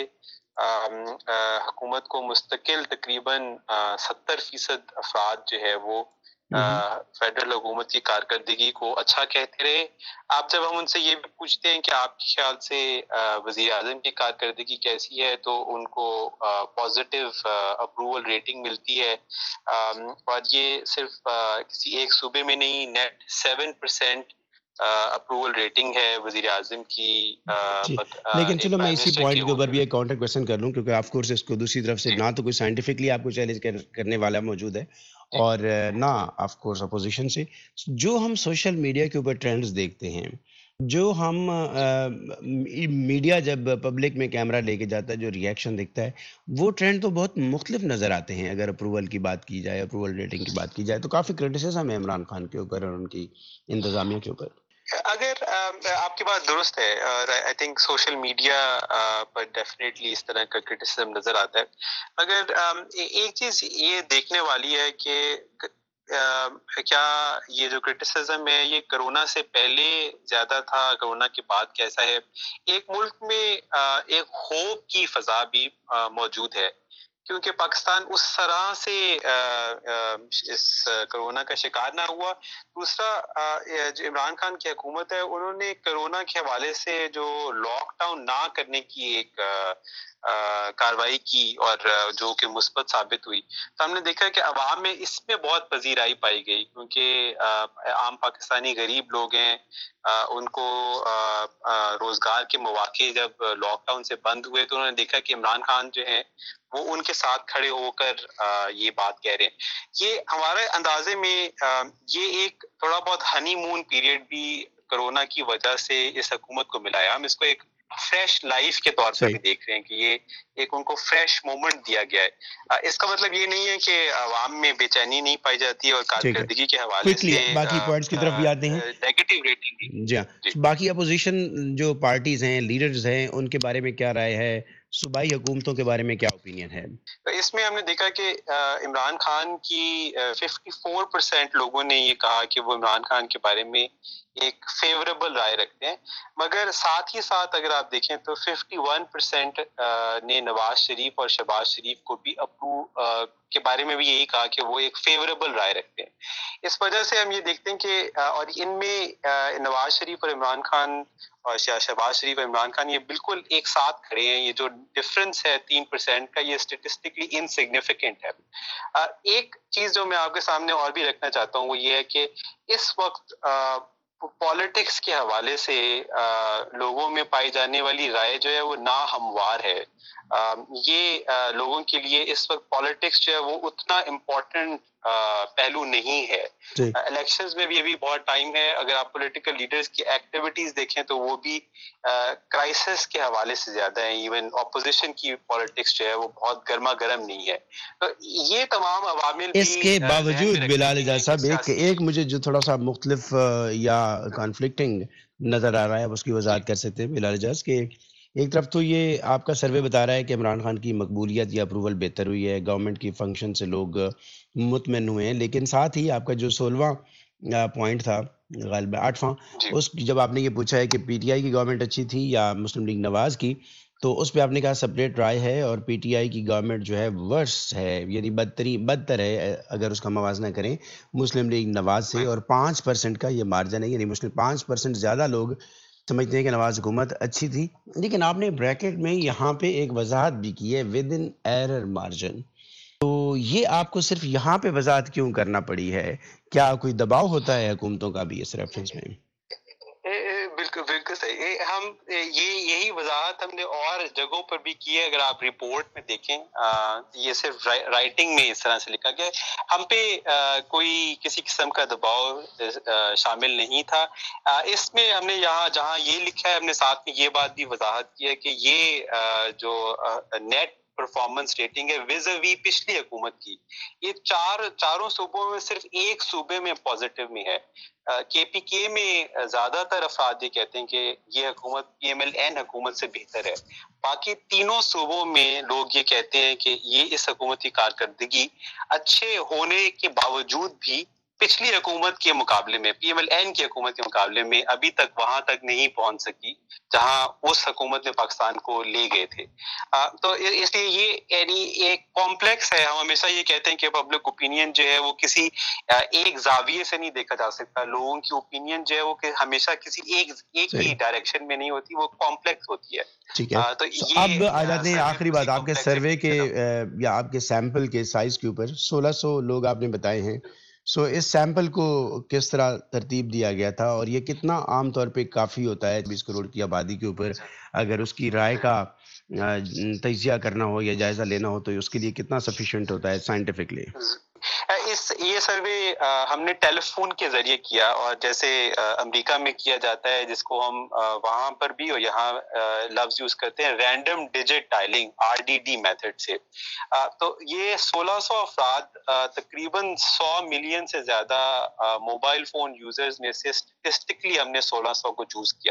हुकूमत को मुस्तकिल तकरीबन सत्तर फीसद अफराद जो है वो फेडरल हुकूमत की कारकर्दगी को अच्छा कहते रहे। आप जब हम उनसे ये भी पूछते हैं कि आपके ख्याल से वज़ीर आज़म की कारकर्दगी कैसी है तो उनको पॉजिटिव अप्रूवल रेटिंग मिलती है, और ये सिर्फ किसी एक सूबे में नहीं, net seven percent approval rating है वज़ीर आज़म की। लेकिन चलो मैं इसी पॉइंट के ऊपर भी एक काउंटर क्वेश्चन कर लूं, क्योंकि ऑफ कोर्स इसको दूसरी तरफ से ना तो कोई साइंटिफिकली आपको चैलेंज कर, करने वाला मौजूद है और ना ऑफ कोर्स अपोजिशन से। जो हम सोशल मीडिया के ऊपर ट्रेंड्स देखते हैं, जो हम आ, मीडिया जब पब्लिक में कैमरा लेके जाता है जो रिएक्शन दिखता है, वो ट्रेंड तो बहुत मुख्तलिफ नज़र आते हैं। अगर अप्रूवल की बात की जाए, अप्रूवल रेटिंग की बात की जाए, तो काफ़ी क्रिटिसिज्म है इमरान खान के ऊपर और उनकी इंतज़ामिया के ऊपर। अगर आपकी बात दुरुस्त है और आई थिंक सोशल मीडिया पर डेफिनेटली इस तरह का क्रिटिसिज्म नजर आता है, मगर एक चीज ये देखने वाली है कि क्या ये जो क्रिटिसिज्म है ये कोरोना से पहले ज्यादा था, कोरोना के बाद कैसा है। एक मुल्क में एक होप की फजा भी मौजूद है کیونکہ پاکستان اس طرح سے اس کرونا کا شکار نہ ہوا. دوسرا جو عمران خان کی حکومت ہے انہوں نے کرونا کے حوالے سے جو لاک ڈاؤن نہ کرنے کی ایک کاروائی کی اور جو کہ مثبت ثابت ہوئی, تو ہم نے دیکھا کہ عوام میں اس میں بہت پذیرائی پائی گئی, کیونکہ عام پاکستانی غریب لوگ ہیں, ان کو روزگار کے مواقع جب لاک ڈاؤن سے بند ہوئے تو انہوں نے دیکھا کہ عمران خان جو ہیں وہ ان کے ساتھ کھڑے ہو کر یہ بات کہہ رہے ہیں. یہ ہمارے اندازے میں یہ ایک تھوڑا بہت ہنی مون پیریڈ بھی کرونا کی وجہ سے اس حکومت کو ملا ہے. ہم اس کو ایک فریش لائف کے طور پر بھی دیکھ رہے ہیں کہ یہ ایک ان کو فریش مومنٹ دیا گیا ہے. اس کا مطلب یہ نہیں ہے کہ عوام میں بے چینی نہیں پائی جاتی اور کارکردگی کے حوالے سے باقی پوائنٹس کی طرف بھی آتے ہیں. نیگیٹو ریٹنگ جی ہاں, باقی اپوزیشن جو پارٹیز ہیں, لیڈرز ہیں, ان کے بارے میں کیا رائے ہے, صوبائی حکومتوں کے بارے میں کیا اوپینین ہے؟ اس میں ہم نے دیکھا کہ عمران خان کی ففٹی فور پرسینٹ لوگوں نے یہ کہا کہ وہ عمران خان کے بارے میں ایک فیوریبل رائے رکھتے ہیں, مگر ساتھ ہی ساتھ اگر آپ دیکھیں تو ففٹی ون پرسینٹ نے نواز شریف اور شہباز شریف کو بھی اپروو کے بارے میں بھی یہی کہا کہ وہ ایک فیوریبل رائے رکھتے ہیں. اس وجہ سے ہم یہ دیکھتے ہیں کہ اور ان میں نواز شریف اور عمران خان اور شہباز شریف اور عمران خان یہ بالکل ایک ساتھ کھڑے ہیں. یہ جو ڈفرنس ہے تین پرسینٹ کا, یہ اسٹیٹسٹکلی انسگنیفیکنٹ ہے. ایک چیز جو میں آپ کے سامنے اور بھی رکھنا چاہتا ہوں وہ یہ ہے کہ اس وقت پالیٹکس کے حوالے سے لوگوں میں پائی جانے والی رائے جو ہے وہ ناہموار ہے. یہ لوگوں کے لیے اس وقت پالیٹکس جو ہے وہ اتنا امپورٹنٹ پہلو نہیں ہے. الیکشنز میں بھی ابھی بہت ٹائم ہے. اگر آپ پولیٹیکل لیڈرز کی ایکٹیویٹیز دیکھیں تو وہ بھی کرائسس کے حوالے سے زیادہ ہیں. ایون اپوزیشن کی پالیٹکس جو ہے وہ بہت گرما گرم نہیں ہے. تو یہ تمام عوامل اس کے باوجود بلال اعجاز صاحب ایک ایک مجھے جو تھوڑا سا مختلف یا کانفلکٹنگ نظر آ رہا ہے اس کی وضاحت کر سکتے ہیں بلال اعجاز, کہ ایک طرف تو یہ آپ کا سروے بتا رہا ہے کہ عمران خان کی مقبولیت یا اپروول بہتر ہوئی ہے, گورنمنٹ کی فنکشن سے لوگ مطمئن ہوئے ہیں, لیکن ساتھ ہی آپ کا جو سولہواں پوائنٹ تھا غالباً آٹھواں, اس جب آپ نے یہ پوچھا ہے کہ پی ٹی آئی کی گورنمنٹ اچھی تھی یا مسلم لیگ نواز کی, تو اس پہ آپ نے کہا سپریٹ رائے ہے اور پی ٹی آئی کی گورنمنٹ جو ہے ورس ہے, یعنی بدترین بدتر ہے اگر اس کا موازنہ کریں مسلم لیگ نواز سے, اور پانچ پرسنٹ کا یہ مارجن ہے, یعنی مسلم پانچ پرسنٹ زیادہ لوگ سمجھتے ہیں کہ نواز حکومت اچھی تھی. لیکن آپ نے بریکٹ میں یہاں پہ ایک وضاحت بھی کی ہے ود ان ایرر مارجن, تو یہ آپ کو صرف یہاں پہ وضاحت کیوں کرنا پڑی ہے؟ کیا کوئی دباؤ ہوتا ہے حکومتوں کا بھی اس ریفرنس میں؟ بالکل بالکل صحیح. ہم یہ یہی وضاحت ہم نے اور جگہوں پر بھی کی ہے. اگر آپ رپورٹ میں دیکھیں یہ صرف رائٹنگ میں اس طرح سے لکھا گیا, ہم پہ کوئی کسی قسم کا دباؤ شامل نہیں تھا. اس میں ہم نے یہاں جہاں یہ لکھا ہے ہم نے ساتھ میں یہ بات بھی وضاحت کی ہے کہ یہ جو نیٹ پرفارمنس ریٹنگ ہے ویز وی پچھلی حکومت کی, یہ چار چاروں صوبوں میں صرف ایک صوبے میں پازیٹیو میں ہے. کے پی کے میں زیادہ تر افراد یہ کہتے ہیں کہ یہ حکومت پی ایم ایل این حکومت سے بہتر ہے. باقی تینوں صوبوں میں لوگ یہ کہتے ہیں کہ یہ اس حکومت کی کارکردگی اچھے ہونے کے باوجود بھی پچھلی حکومت کے مقابلے میں, پی ایم ایل این کی حکومت کے مقابلے میں ابھی تک وہاں تک نہیں پہنچ سکی جہاں اس حکومت نے پاکستان کو لے گئے تھے. تو اس لیے یہ یعنی ایک کمپلیکس ہے. ہم ہمیشہ یہ کہتے ہیں کہ پبلک اوپینین جو ہے وہ کسی ایک زاویے سے نہیں دیکھا جا سکتا. لوگوں کی اوپینین جو ہے وہ ہمیشہ کسی ایک ایک ہی ڈائریکشن میں نہیں ہوتی, وہ کمپلیکس ہوتی ہے. ٹھیک ہے, تو اب آ جاتے ہیں آخری بات آپ کے سروے کے یا آپ کے سیمپل کے سائز کے اوپر. سولہ سو لوگ آپ نے بتائے ہیں, سو اس سیمپل کو کس طرح ترتیب دیا گیا تھا اور یہ کتنا عام طور پہ کافی ہوتا ہے بیس کروڑ کی آبادی کے اوپر اگر اس کی رائے کا تجزیہ کرنا ہو یا جائزہ لینا ہو تو اس کے لیے کتنا سفیشینٹ ہوتا ہے سائنٹیفکلی؟ اس یہ سروے ہم نے ٹیلی فون کے ذریعے کیا, اور جیسے امریکہ میں کیا جاتا ہے جس کو ہم وہاں پر بھی اور یہاں لفظ یوز کرتے ہیں random digit dialing R D D method سے. تو یہ سولہ سو افراد تقریباً سو ملین سے زیادہ موبائل فون یوزرز میں سے اسٹیٹسٹکلی ہم نے سولہ سو کو چوز کیا.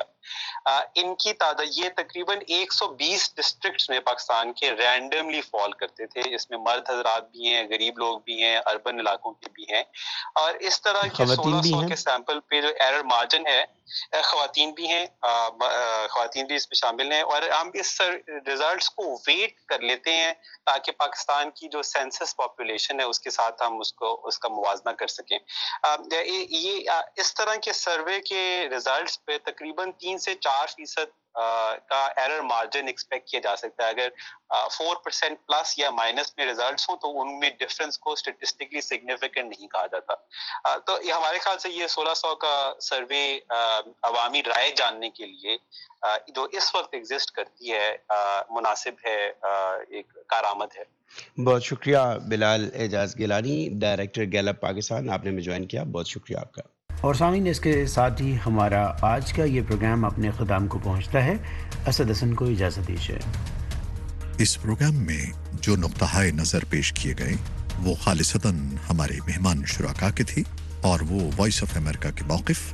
ان کی تعداد یہ تقریباً ایک سو بیس ڈسٹرکٹس میں پاکستان کے رینڈملی فال کرتے تھے. اس میں مرد حضرات بھی ہیں, غریب لوگ بھی ہیں, اربن علاقوں کے بھی ہیں، اور اس طرح کے سولہ سو کے سیمپل پہ جو ایرر مارجن ہے، خواتین بھی ہیں، خواتین بھی اس میں شامل ہیں، اور ہم اس ریزلٹس کو ویٹ کر لیتے ہیں تاکہ پاکستان کی جو سینسس پاپولیشن ہے اس کے ساتھ ہم اس کو اس کا موازنہ کر سکیں. یہ اس طرح کے سروے کے ریزلٹس پہ تقریباً تین سے چار فیصد کا ایرر مارجن ایکسپیکٹ کیا جا سکتا ہے. اگر فور پرسینٹ پلس یا مائنس میں ریزلٹس ہوں تو ان میں ڈفرینس کو اسٹیٹسٹکلی سگنیفیکنٹ نہیں کہا جاتا. تو یہ ہمارے خیال سے یہ سولہ سو کا سروے عوامی رائے جاننے کے لیے جو اس وقت ایگزسٹ کرتی ہے مناسب ہے، ایک کارآمد ہے. بہت شکریہ بلال اعجاز گیلانی، ڈائریکٹر گیلپ پاکستان، آپ نے ہمیں جوائن کیا، بہت شکریہ آپ کا. اور سامعین، اس کے ساتھ ہی ہمارا آج کا یہ پروگرام اپنے اختتام کو پہنچتا ہے. اسد حسن کو اجازت دیجیے. اس پروگرام میں جو نقطۂ نظر پیش کیے گئے وہ خالصتاً ہمارے مہمان شرکا کے تھی، اور وہ وائس آف امریکہ کے موقف